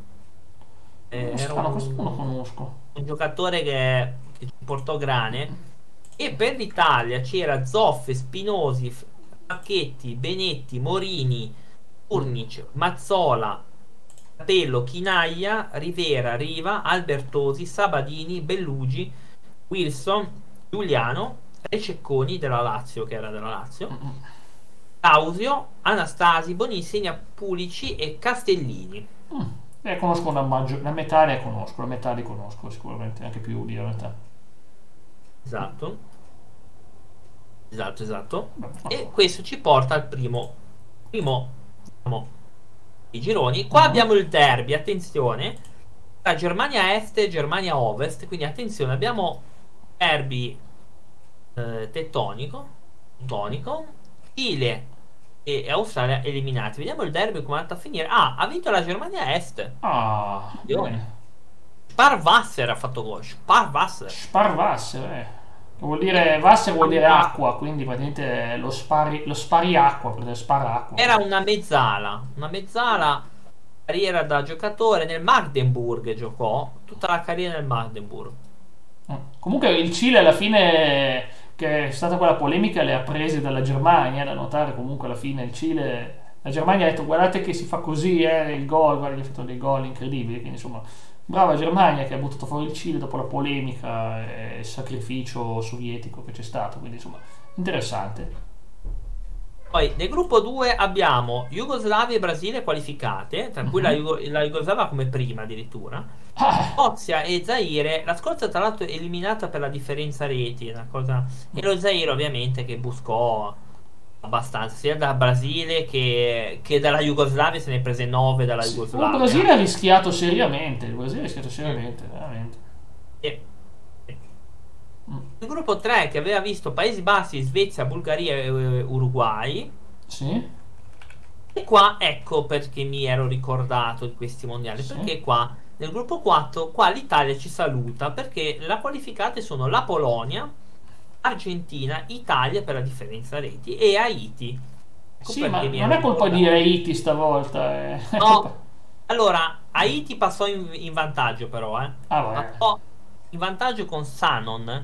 Era Strano, questo non lo conosco. un giocatore che ci portò grane. E per l'Italia c'era Zoffe, Spinosi, Facchetti, Benetti, Morini, Furnic, Mazzola, Capello, Chinaglia, Rivera, Riva, Albertosi, Sabadini, Bellugi, Wilson, Giuliano, Rececconi della Lazio, che era della Lazio, Causio, Anastasi, Bonissegna, Pulici e Castellini. Conosco una metà ne conosco, la metà li conosco sicuramente, anche più di la metà. Esatto, esatto, esatto. Beh, E questo ci porta al primo, diciamo, i gironi. Qua abbiamo il derby, attenzione, tra Germania Est e Germania Ovest, quindi attenzione, abbiamo derby tonico, Cile e Australia eliminati. Vediamo il derby come è andato a finire. Ah, ha vinto la Germania Est. Ah, Attenzione. bene. Sparwasser ha fatto gol. Sparwasser. Sparvasser, che vuol dire, Vasser vuol dire acqua, quindi praticamente lo spari acqua, per dire spara acqua. Era una mezzala, carriera da giocatore nel Magdeburg, giocò tutta la carriera nel Magdeburg. Comunque il Cile alla fine, che è stata quella polemica, le ha prese dalla Germania, da notare comunque alla fine il Cile, la Germania ha detto guardate che si fa così, il gol, guarda gli ha fatto dei gol incredibili, quindi insomma brava Germania che ha buttato fuori il Cile dopo la polemica e il sacrificio sovietico che c'è stato, quindi insomma interessante. Poi nel gruppo 2 abbiamo Jugoslavia e Brasile qualificate, tra cui Mhm. la Jugoslavia come prima addirittura. Ah, Scozia e Zaire, la Scozia tra l'altro è eliminata per la differenza reti, una cosa. E lo Zaire ovviamente che buscò abbastanza, sia dal Brasile che dalla Jugoslavia, se ne prese 9 dalla sì. Il Jugoslavia. Brasile ha rischiato seriamente, il Brasile ha rischiato Mm. seriamente, veramente. E- e- Mm. Il gruppo 3 che aveva visto Paesi Bassi, Svezia, Bulgaria e Uruguay. Sì, E qua ecco perché mi ero ricordato di questi mondiali, sì. perché qua nel gruppo 4 qua l'Italia ci saluta perché le qualificate sono la Polonia, Argentina, Italia per la differenza reti e Haiti. Ecco Sì, ma perché mi non ero è colpa di ricordato. Haiti stavolta, è colpa... No, allora Haiti passò in vantaggio però, Ah, vabbè. passò in vantaggio con Sanon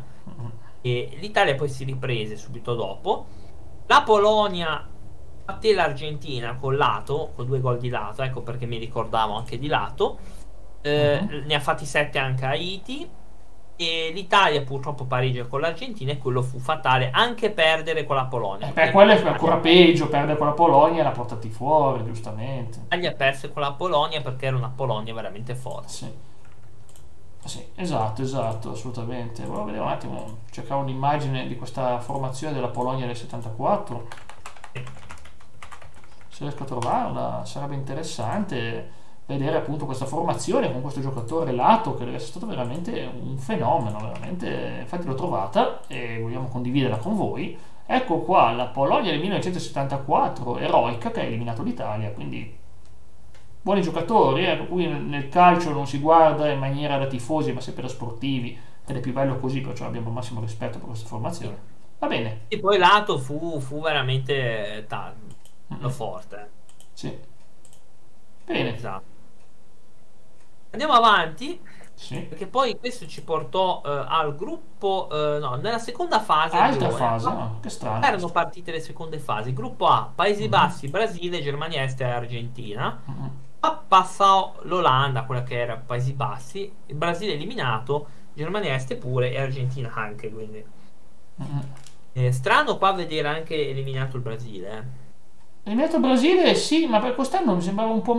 e l'Italia poi si riprese subito dopo. La Polonia batté l'Argentina con Lato, con 2 gol di Lato, ecco perché mi ricordavo anche di Lato. Mhm. Ne ha fatti 7 anche Haiti. E l'Italia purtroppo pareggia con l'Argentina e quello fu fatale, anche perdere con la Polonia. Per quello è ancora peggio, perde con la Polonia e l'ha portati fuori, giustamente. L'Italia perse con la Polonia perché era una Polonia veramente forte. Sì, sì, esatto, esatto, assolutamente. Volevo vedere un attimo, cercare un'immagine di questa formazione della Polonia del 74. Se riesco a trovarla, sarebbe interessante vedere appunto questa formazione con questo giocatore lato che deve essere stato veramente un fenomeno, veramente. Infatti l'ho trovata e vogliamo condividerla con voi. Ecco qua la Polonia del 1974, eroica, che ha eliminato l'Italia, quindi buoni giocatori, per cui nel calcio non si guarda in maniera da tifosi ma sempre da sportivi, ed è più bello così, perciò abbiamo il massimo rispetto per questa formazione. Va bene. E poi Lato fu veramente Mm-mm. forte. Sì, bene. Esatto. Andiamo avanti, Sì. perché poi questo ci portò al gruppo, no, nella seconda fase a Altra girone. fase, ah, che strano. Erano partite le seconde fasi. Gruppo A, Paesi Mhm. Bassi, Brasile, Germania Est e Argentina. Mhm. Qua passò l'Olanda, quella che era Paesi Bassi, il Brasile eliminato, Germania Est pure e Argentina anche, quindi. Mhm. Strano qua vedere anche eliminato il Brasile. Eliminato il Brasile, sì, ma per quest'anno mi sembrava un po'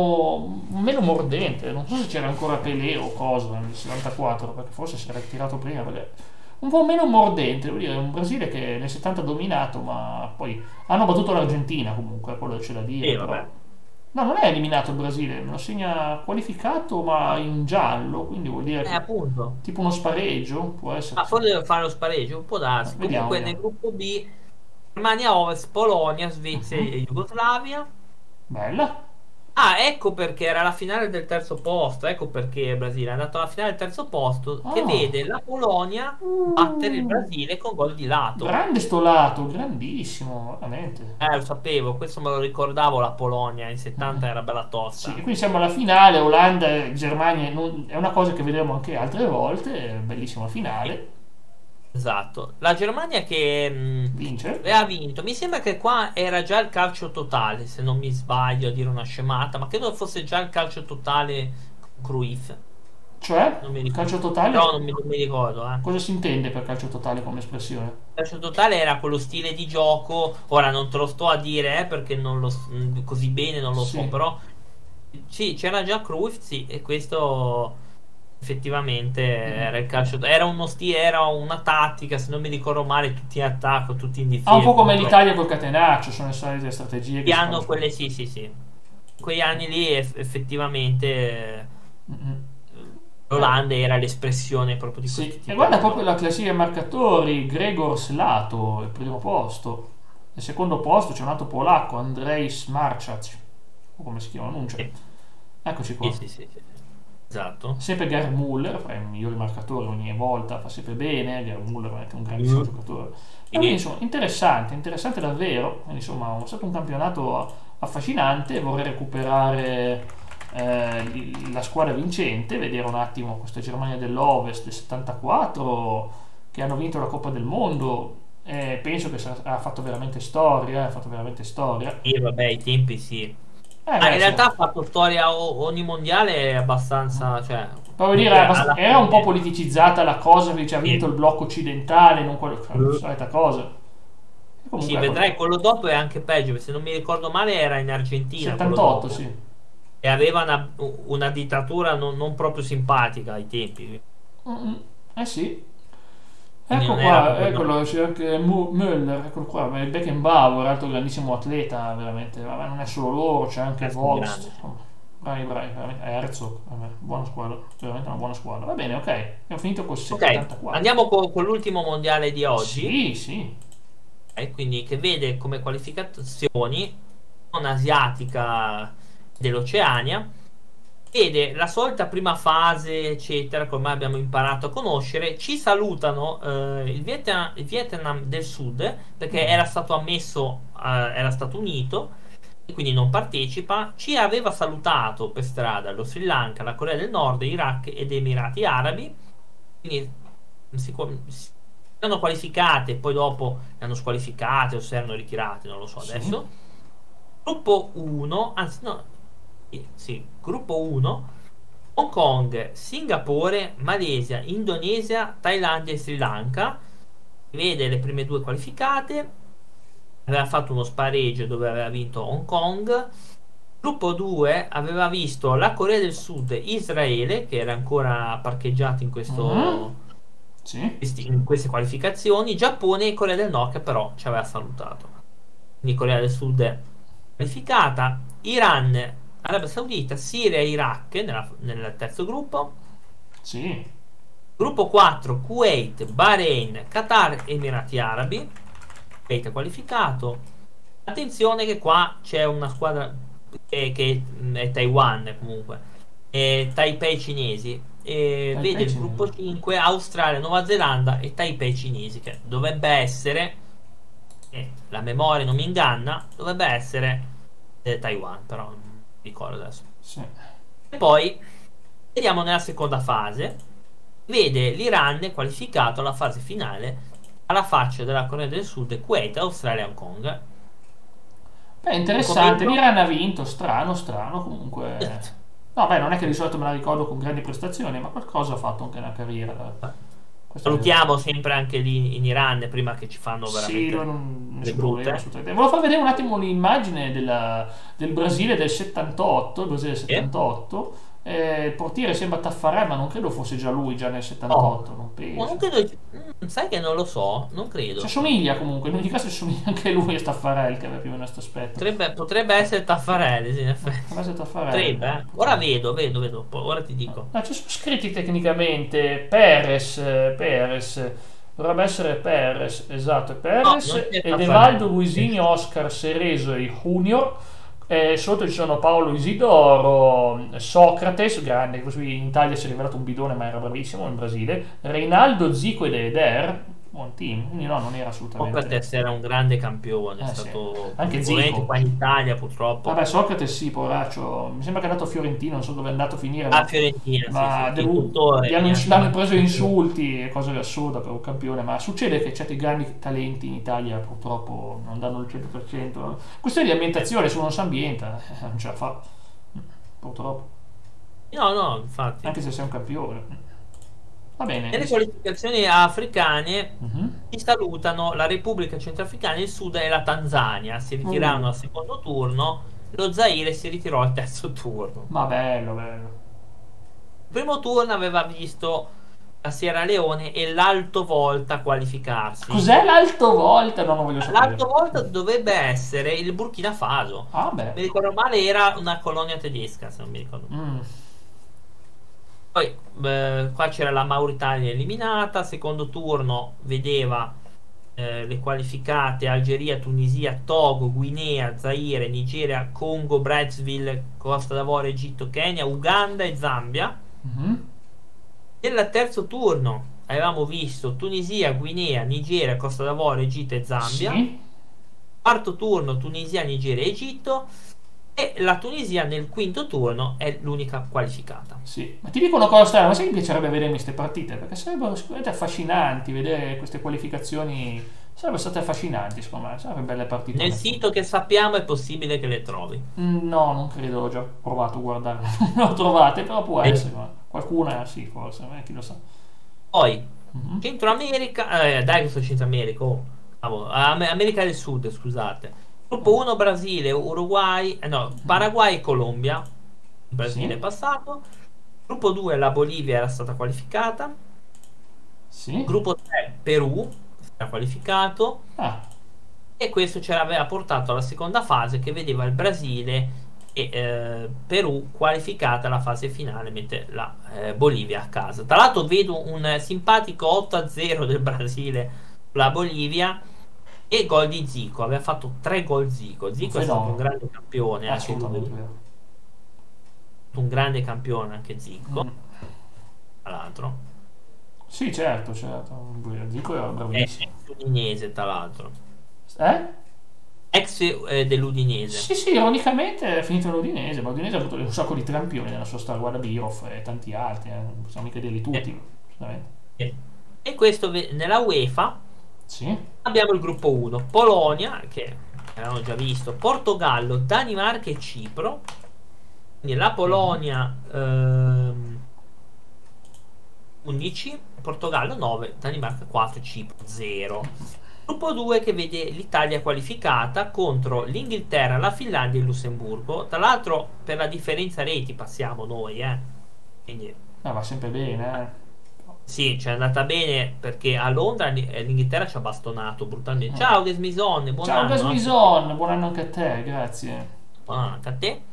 meno mordente. Non so se c'era ancora Pelé o cosa nel 74, perché forse si era ritirato prima. Perché un po' meno mordente, devo dire. Un Brasile che nel 70 ha dominato, ma poi hanno battuto l'Argentina comunque, quello c'è da dire. Sì, Però. vabbè. No, non è eliminato il Brasile, me lo segna qualificato, ma in giallo, quindi vuol dire che Appunto. tipo uno spareggio, può essere. Ma Sì. poi deve fare lo spareggio, può darsi. Vediamo, Comunque nel vediamo. gruppo B, Germania Ovest, Polonia, Svezia Mhm. e Jugoslavia. Bella. Ah, ecco perché era la finale del terzo posto. Ecco perché il Brasile è andato alla finale del terzo posto, che Ah. vede la Polonia battere il Brasile con gol di lato. Grande sto lato, grandissimo, veramente. Lo sapevo, questo me lo ricordavo. La Polonia in Mm. 70 era bella Sì, e tosta. quindi siamo alla finale, Olanda e Germania, è una cosa che vedremo anche altre volte, bellissima Sì, finale, esatto. La Germania che vince, ha vinto. Mi sembra che qua era già il calcio totale, se non mi sbaglio a dire una scemata, ma credo fosse già il calcio totale con Cruyff. cioè Non mi calcio ricordo. Però totale, non mi ricordo, eh. cosa si intende per calcio totale come espressione? Il calcio totale era quello stile di gioco. Ora non te lo sto a dire perché non lo così bene non lo so, Sì. però sì, c'era già Cruyff, sì, e questo effettivamente Mm. era il calcio. Era uno stile, era una tattica, se non mi ricordo male, tutti in attacco, tutti in Ah, un difesa. po' come Purtroppo. l'Italia col catenaccio, sono le solite strategie Sì, che si hanno fanno. quelle, sì, sì, sì. quegli anni lì effettivamente Mm-mm. l'Olanda era l'espressione proprio di questi Sì, e tipi guarda di proprio giochi. la classifica marcatori, Gregor Slato, il primo posto. Al secondo posto c'è un altro polacco, Andrzej Smarciac, o come si chiama, non c'è. Sì, Eccoci sì, qua. sì, sì, sì. Esatto. Sempre Gerd Müller, fra i migliori marcatori ogni volta, fa sempre bene, Gerd Müller è veramente un grandissimo Mm. giocatore. E quindi Sì. insomma, interessante, interessante davvero. Quindi, insomma, è stato un campionato affascinante, vorrei recuperare la squadra vincente, vedere un attimo questa Germania dell'Ovest del 74 che hanno vinto la Coppa del Mondo. E penso che ha fatto veramente storia, ha fatto veramente storia. Sì, vabbè, i tempi sì. Ah, Beh, in sì. realtà ha fatto storia ogni mondiale è abbastanza, cioè, Proprio dire, comunque alla era un po' fine. politicizzata la cosa perché ci ha vinto il Sì. blocco occidentale, non quello, la Mm. solita cosa. E Sì, comunque, vedrai, ecco, quello dopo è anche peggio, se non mi ricordo male era in Argentina quello 78, dopo. sì. E aveva una dittatura non proprio simpatica ai tempi, Mm, eh sì. quindi Ecco non era qua, proprio il eccolo, massimo. c'è anche Müller, eccolo qua, beh, Beckenbauer, altro grandissimo atleta, veramente. Vabbè, non è solo loro, c'è anche Sono Vogt. grandi, sì. Insomma, bravi, bravi, veramente. Herzog, vabbè, buona squadra, veramente una buona squadra. Va bene, ok, abbiamo finito col Ok, 74. andiamo con l'ultimo mondiale di oggi, Sì, sì. quindi che vede come qualificazioni non asiatica dell'Oceania. Vede la solita prima fase, eccetera, come abbiamo imparato a conoscere. Ci salutano il Vietnam del Sud perché Mm, era stato ammesso, era stato unito e quindi non partecipa. Ci aveva salutato per strada lo Sri Lanka, la Corea del Nord, Iraq ed Emirati Arabi. Quindi si erano qualificate, poi dopo le hanno squalificate o si erano ritirate, non lo so sì. adesso. Gruppo 1, anzi no, sì, gruppo 1, Hong Kong, Singapore, Malesia, Indonesia, Thailandia e Sri Lanka. Vede le prime due qualificate. Aveva fatto uno spareggio dove aveva vinto Hong Kong. Gruppo 2 aveva visto la Corea del Sud, Israele, che era ancora parcheggiato Mm, sì. in queste qualificazioni, Giappone e Corea del Nord, che però ci aveva salutato. Quindi Corea del Sud qualificata, Iran, Arabia Saudita, Siria e Iraq nel terzo gruppo. Sì. Gruppo 4, Kuwait, Bahrain, Qatar e Emirati Arabi. Kuwait è qualificato. Attenzione che qua c'è una squadra che è Taiwan comunque. Taipei cinesi. E vede Taipei il cinese. gruppo 5, Australia, Nuova Zelanda e Taipei cinesi, che dovrebbe essere, la memoria non mi inganna, dovrebbe essere Taiwan, però non mi ricordo adesso. Sì. E poi vediamo nella seconda fase, vede l'Iran qualificato alla fase finale alla faccia della Corea del Sud, Kuwait, Australia e Hong Kong. Beh, Un interessante. commento? L'Iran ha vinto, strano, strano comunque. No, beh, non è che di solito me la ricordo con grandi prestazioni, ma qualcosa ha fatto anche nella carriera. Questa è la... Salutiamo sempre anche lì in Iran prima che ci fanno Sì, veramente non le c'è problema brutte. assolutamente. Volevo far vedere un attimo l'immagine del Brasile del 78, il Brasile del Eh? 78. Il portiere sembra Taffarel, ma non credo fosse già lui, già nel Oh, 78, non non penso. credo. Sai che non lo so, non Ci credo. assomiglia comunque, in ogni caso ci assomiglia anche lui a Staffarel, che aveva più o meno questo aspetto. Potrebbe essere Taffarelli, sì, in effetti. Potrebbe essere Taffarel. Potrebbe, eh. Ora vedo, ora ti dico. No, ci sono scritti tecnicamente Perez, dovrebbe essere Perez, esatto, è No, non Perez, c'è ed Evaldo Taffarelli. Luisini, Oscar Cerezo e Junior. Sotto ci sono Paolo Isidoro, Socrates, grande, così in Italia si è rivelato un bidone ma era bravissimo in Brasile, Reinaldo Zico ed Eder, buon team, quindi no, non era assolutamente... Socrates era un grande campione, è Sì, stato anche ovviamente Zico. qua in Italia purtroppo. Vabbè, Socrates sì, poraccio. Mi sembra che è andato a Fiorentino, non so dove è andato a finire, A Fiorentina, sì, sì, il dottore neanche l'hanno mai preso conosciuto. insulti e cose assurde per un campione, ma succede che certi grandi talenti in Italia purtroppo non danno il 100%. Questione di ambientazione, se uno non si ambienta, non ce la fa, purtroppo, No, no, infatti. anche se sei un campione. Va bene. Nelle qualificazioni africane Mhm. si salutano la Repubblica Centrafricana, il Sud e la Tanzania. Si ritirarono al secondo turno, lo Zaire si ritirò al terzo turno. Ma bello, bello. Il primo turno aveva visto la Sierra Leone e l'Alto Volta a qualificarsi. Cos'è l'alto volta? No, non voglio L'Alto sapere. Volta dovrebbe essere il Burkina Faso. Ah, Se beh. mi ricordo male, era una colonia tedesca, se non mi ricordo male. Mm. Poi qua c'era la Mauritania eliminata, secondo turno vedeva le qualificate Algeria, Tunisia, Togo, Guinea, Zaire, Nigeria, Congo, Brazzaville, Costa d'Avorio, Egitto, Kenya, Uganda e Zambia. Mhm. Nel terzo turno avevamo visto Tunisia, Guinea, Nigeria, Costa d'Avorio, Egitto e Zambia. Sì. Quarto turno Tunisia, Nigeria e Egitto. E la Tunisia nel quinto turno è l'unica qualificata. Sì, ma ti dico una cosa strana, ma sai che mi piacerebbe vedere queste partite? Perché sarebbero sicuramente affascinanti, vedere queste qualificazioni, sarebbero state affascinanti, secondo me, sarebbero belle Nel partite. sito che sappiamo è possibile che le trovi. No, non credo, ho già provato a guardarle, non le ho trovate, però può E essere, ma qualcuna sì, forse, chi lo sa. poi Mhm. Centro America, dai questo Centro America, oh, cavolo, America del Sud, scusate. Gruppo 1 Brasile, Uruguay, no, Paraguay e Colombia. Il Brasile è Sì, passato. Gruppo 2 la Bolivia era stata qualificata. sì, Gruppo 3 Perù era qualificato. ah, E questo ci aveva portato alla seconda fase che vedeva il Brasile e Perù qualificata alla fase finale, mentre la Bolivia a casa. Tra l'altro vedo un simpatico 8-0 del Brasile sulla Bolivia e gol di Zico. Aveva fatto 3 gol Zico. un Zico è stato un fenomeno, grande campione è anche assolutamente lui. vero. Un grande campione anche Zico, Mm. tra l'altro. Sì, certo, certo, dico era È bravissimo. ex udinese, tra l'altro. Eh? Ex dell'udinese. Sì, sì, ironicamente è finito l'Udinese, ma l'Udinese ha avuto un sacco di campioni nella sua storia, guarda Birov e tanti altri, non possiamo mica dirli Eh, tutti, assolutamente. e questo nella UEFA Sì, abbiamo il gruppo 1, Polonia, che avevamo già visto, Portogallo, Danimarca e Cipro. Quindi la mhm, Polonia 11, Portogallo 9, Danimarca 4, Cipro 0. Gruppo 2 che vede l'Italia qualificata contro l'Inghilterra, la Finlandia e il Lussemburgo. Tra l'altro per la differenza reti passiamo noi, eh. Quindi va sempre bene, sì, ci è andata bene perché a Londra l'Inghilterra ci ha bastonato brutalmente. Ciao Gesmison, buon Ciao anno anche, Gasmison, buon anno anche a te, grazie. buon anno anche a te.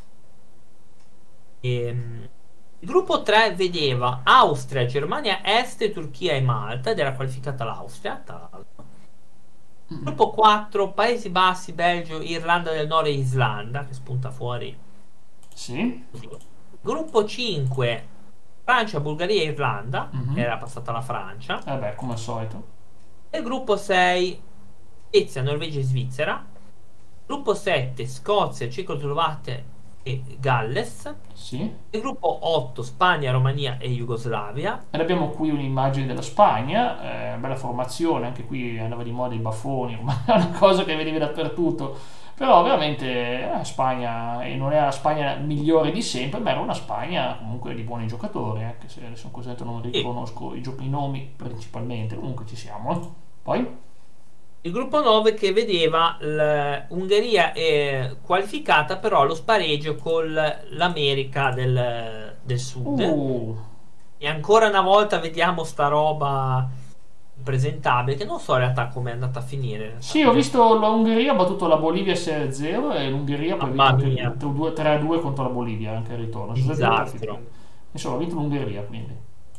Il gruppo 3 vedeva Austria, Germania Est, Turchia e Malta ed era qualificata l'Austria, tra l'altro. Gruppo 4 Paesi Bassi, Belgio, Irlanda del Nord e Islanda, che spunta fuori Sì, così. Gruppo 5 Francia, Bulgaria e Irlanda, mhm, era passata la Francia. beh, come al solito. E il gruppo 6 Svezia, Norvegia e Svizzera. Gruppo 7 Scozia, Cecoslovacchia e Galles. Sì. Il gruppo 8 Spagna, Romania e Jugoslavia. Ed abbiamo qui un'immagine della Spagna, bella formazione, anche qui andava di moda i baffoni, ma è una cosa che vedevi dappertutto. Però veramente Spagna, e non è la Spagna migliore di sempre, ma era una Spagna comunque di buoni giocatori, anche se adesso in questo momento non E riconosco i nomi principalmente, comunque ci siamo. Poi? il gruppo 9 che vedeva l'Ungheria qualificata però allo spareggio con l'America del Sud. Uh, E ancora una volta vediamo sta roba presentabile che non so in realtà come è andata a finire. In realtà. sì, ho visto l'Ungheria ha battuto la Bolivia 6-0 e l'Ungheria poi ha vinto Mamma anche mia, 3-2 contro la Bolivia, anche il ritorno. Sono state due partite. disastro. Insomma, ha vinto l'Ungheria quindi.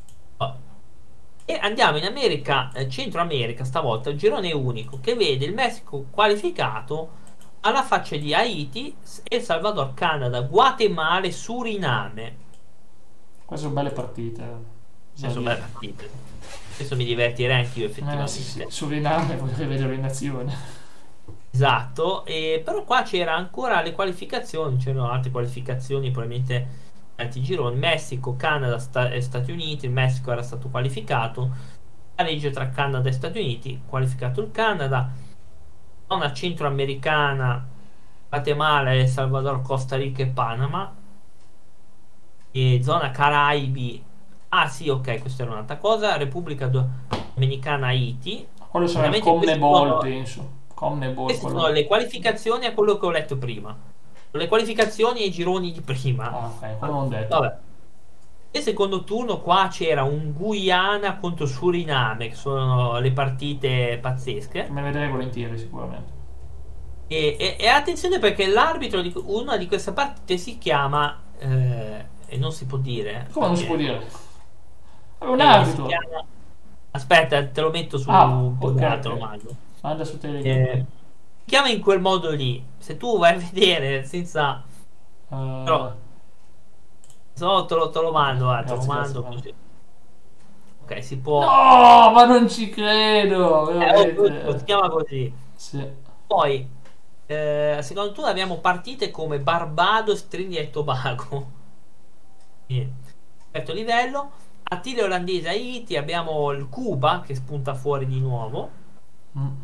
E andiamo in America, Centro America stavolta, il girone unico che vede il Messico qualificato alla faccia di Haiti, El Salvador, Canada, Guatemala e Suriname. Queste sono belle partite. Da Sono belle dire. partite. Adesso mi divertirei anch'io Sì, sì. effettivamente. Suriname vorrei vedere in azione. Esatto, però qua c'era ancora le qualificazioni, c'erano altre qualificazioni, probabilmente altri gironi, Messico, Canada e Stati Uniti. Il Messico era stato qualificato, pareggio tra Canada e Stati Uniti, qualificato il Canada, zona centroamericana, Guatemala, El Salvador, Costa Rica e Panama, e zona Caraibi, ah sì, ok, questa era un'altra cosa, Repubblica Dominicana, Haiti. Quello sarà il Ovviamente CONMEBOL, penso. CONMEBOL, queste sono quello. le qualificazioni a quello che ho letto prima. Le qualificazioni e i gironi di prima. Ah, ok, quello non detto. Vabbè. E secondo turno qua c'era un Guyana contro Suriname, che sono le partite pazzesche. Me ne vedrei volentieri, sicuramente. E attenzione perché l'arbitro di una di queste partite si chiama, e non si può dire, Come non si può perché dire? È un si arbitro. chiama, aspetta, te lo metto Ah, su ok, privata, te lo ok. mando. Manda su Telegram. Si chiama in quel modo lì. Se tu vai a vedere senza, Eh, però, se no te lo ok, mando, te lo grazie, grazie. mando Manda. così. Ok, si può. No, ma non ci credo, Si veramente. chiama così. Sì. Poi, secondo tu abbiamo partite come Barbados, Trinidad e Tobago. Sì. Certo livello. Attile olandese Haiti, abbiamo il Cuba che spunta fuori di nuovo. Mm.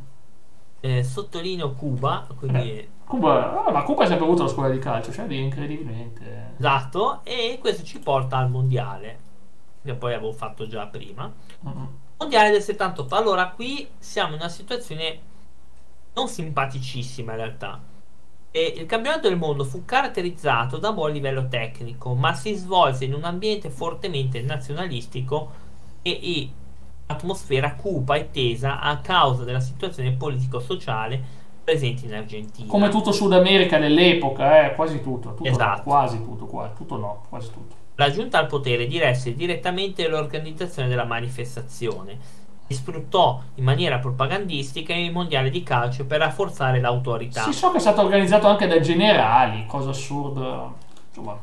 Sottolineo Cuba, Beh, quindi Cuba, ma Cuba ha sempre avuto la scuola di calcio, cioè lì incredibilmente. esatto, e questo ci porta al mondiale, che poi avevo fatto già prima. Mm. Mondiale del 78. Allora, qui siamo in una situazione non simpaticissima in realtà. E il campionato del mondo fu caratterizzato da buon livello tecnico, ma si svolse in un ambiente fortemente nazionalistico e atmosfera cupa e tesa a causa della situazione politico-sociale presente in Come Argentina. tutto Sud America dell'epoca, quasi tutto, tutto no, Esatto. quasi tutto, tutto no, quasi tutto. La giunta al potere diresse direttamente l'organizzazione della manifestazione e sfruttò in maniera propagandistica il mondiale di calcio per rafforzare Sì, l'autorità. so che è stato organizzato anche dai generali, cosa assurda. Insomma,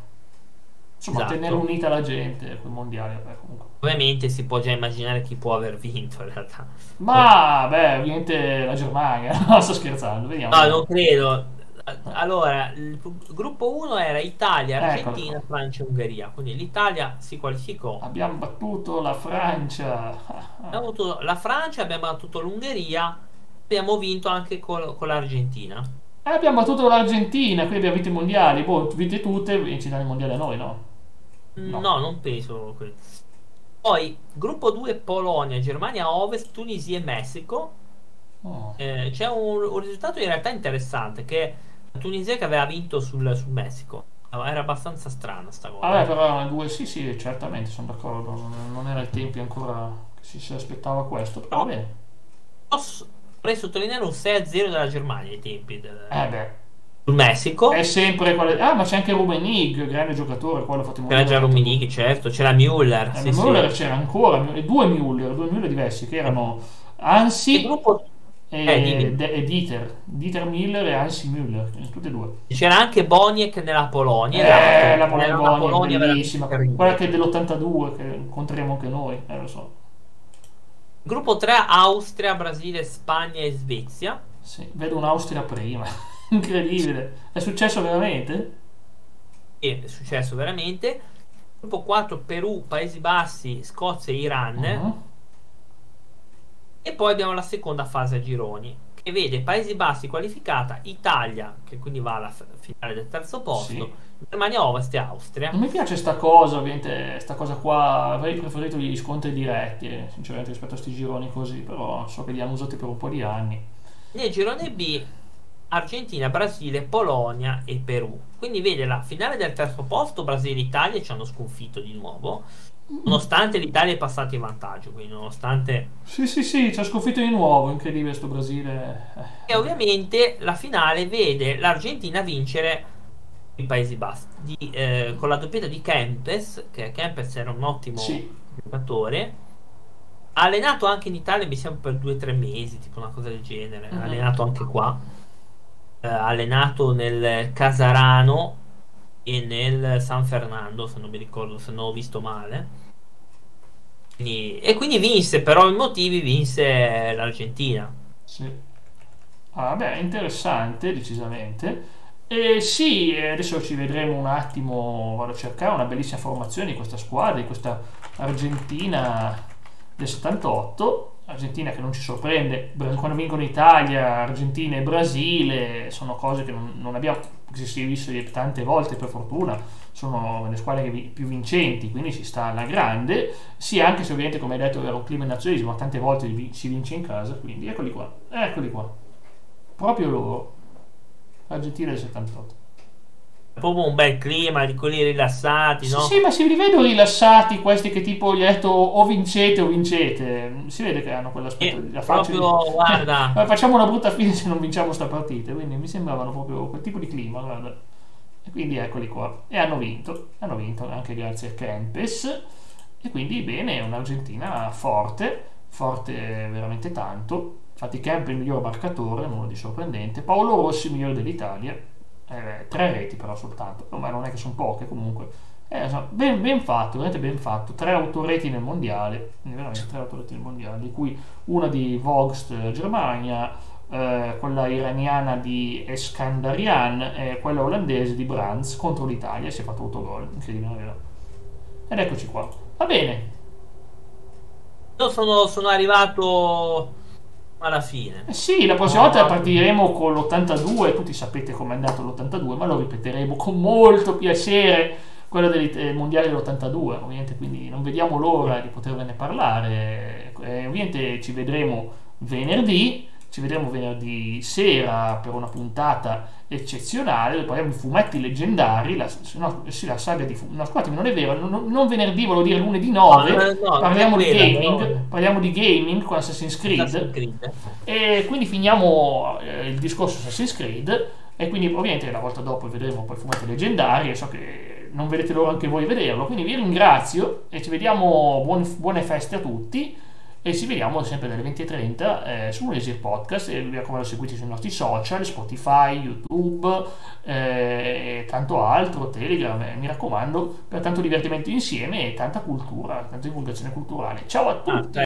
tenere Esatto. unita la gente, quel mondiale, beh, comunque. Ovviamente si può già immaginare chi può aver vinto in realtà. Ma, beh, ovviamente la Germania, no, sto scherzando, vediamo, No, non vediamo. credo. Allora, il gruppo 1 era Italia, Eccolo Argentina, qua. Francia e Ungheria. Quindi l'Italia si qualificò. Abbiamo battuto la Francia. Abbiamo avuto la Francia, abbiamo battuto l'Ungheria, abbiamo vinto anche con l'Argentina. Abbiamo battuto l'Argentina, quindi abbiamo vinto i mondiali. Boh, vinte tutte, vinciamo il mondiale noi, no? No. No, non penso. Poi, gruppo 2, Polonia, Germania Ovest, Tunisia e Messico. Oh. C'è un risultato in realtà interessante, che la Tunisia che aveva vinto sul Messico. Era abbastanza strana sta Vabbè, cosa. però erano due, sì, sì, certamente, sono d'accordo. Non era il tempo ancora che si aspettava questo, però va Però bene. vorrei sottolineare un 6-0 della Germania ai tempi Beh, sul è Messico. sempre quale. Ah, ma c'è anche Rummenigge, grande giocatore, quello ha fatto C'era morire già 82. Rummenigge, certo, c'era Müller, sì sì. Müller c'era ancora, e due Müller diversi, che erano Il Hansi gruppo, dimmi. e Dieter Müller e Hansi Müller, tutti e due. C'era anche Boniek nella Polonia, esatto. La Era una Polonia è Polonia veramente bellissima, quella terribile. che è dell'82, che incontreremo anche noi, lo so. Gruppo 3, Austria, Brasile, Spagna e Svezia. Sì, vedo un'Austria prima, incredibile. È successo veramente? E è successo veramente. Gruppo 4, Perù, Paesi Bassi, Scozia e Iran. Mhm. E poi abbiamo la seconda fase a gironi, che vede Paesi Bassi qualificata, Italia, che quindi va alla finale del terzo Sì. posto, Germania Ovest e Austria. Non mi piace sta cosa, ovviamente, sta cosa qua, avrei preferito gli scontri diretti, sinceramente rispetto a sti gironi così, però so che li hanno usati per un po' di anni. Nel girone B, Argentina, Brasile, Polonia e Perù. Quindi vede la finale del terzo posto, Brasile e Italia ci hanno sconfitto di nuovo, nonostante l'Italia è passata in vantaggio, quindi nonostante. Sì, sì, sì, ci ha sconfitto di nuovo, incredibile sto Brasile. E ovviamente la finale vede l'Argentina vincere i Paesi Bassi con la doppietta di Kempes, che Kempes era un ottimo Sì. giocatore. Ha allenato anche in Italia, mi sembra per 2 o 3 mesi, tipo una cosa del genere. Ha Mhm. allenato anche qua. Ha allenato nel Casarano e nel San Fernando, se non mi ricordo, se non ho visto male. E quindi vinse, per ovvi motivi vinse l'Argentina. Sì. Ah, beh, interessante, decisamente. E sì, adesso ci vedremo un attimo, vado a cercare una bellissima formazione di questa squadra, di questa Argentina del 78. Argentina che non ci sorprende, quando vincono Italia, Argentina e Brasile, sono cose che non abbiamo, che si è visto tante volte per fortuna, sono le squadre più vincenti, quindi si sta alla grande, sì anche se ovviamente come hai detto era un clima nazionalismo, ma tante volte si vince in casa, quindi eccoli qua, proprio loro, Argentina del 78. proprio un bel clima di quelli rilassati, Sì, no? sì, ma si li vedo rilassati questi che tipo gli hai detto o vincete o vincete. Si vede che hanno quell'aspetto E la faccia di proprio, guarda, facciamo una brutta fine se non vinciamo sta partita. Quindi mi sembravano proprio quel tipo di clima, guarda. E quindi eccoli qua. E hanno vinto anche grazie a Kempes. E quindi bene, un'Argentina forte, forte veramente tanto. Infatti Kemp è il miglior marcatore, nulla di sorprendente. Paolo Rossi, il migliore dell'Italia. 3 reti però soltanto, ma non è che sono poche comunque. Insomma, ben fatto, veramente ben fatto. 3 autoreti nel mondiale, quindi veramente 3 autoreti nel mondiale, di cui una di Vogt Germania, quella iraniana di Eskandarian e quella olandese di Brands contro l'Italia. Si è fatto autogol, incredibile, vero? Ed eccoci qua. Va bene. io sono arrivato alla fine. Sì, la prossima volta No, partiremo con l'82, tutti sapete com'è andato l'82, ma lo ripeteremo con molto piacere, quello del mondiale dell'82, ovviamente, quindi non vediamo l'ora di potervene parlare. Ovviamente ci vedremo venerdì sera per una puntata eccezionale, parliamo di fumetti leggendari, no, sì, la saga di fumetti, no, scusatemi, non è vero, non venerdì, volevo dire lunedì no, 9, non è quella, però. parliamo di gaming con Assassin's Assassin's Creed. Creed. E quindi finiamo il discorso Assassin's Creed e quindi ovviamente la volta dopo vedremo poi fumetti leggendari e so che non vedete l'ora anche voi di vederlo, quindi vi ringrazio e ci vediamo, buone feste a tutti e ci vediamo sempre dalle 20:30 su Unesir Podcast e vi raccomando seguite sui nostri social, Spotify, YouTube e tanto altro, Telegram, mi raccomando, per tanto divertimento insieme e tanta cultura, tanta divulgazione culturale. Ciao a Ah, tutti!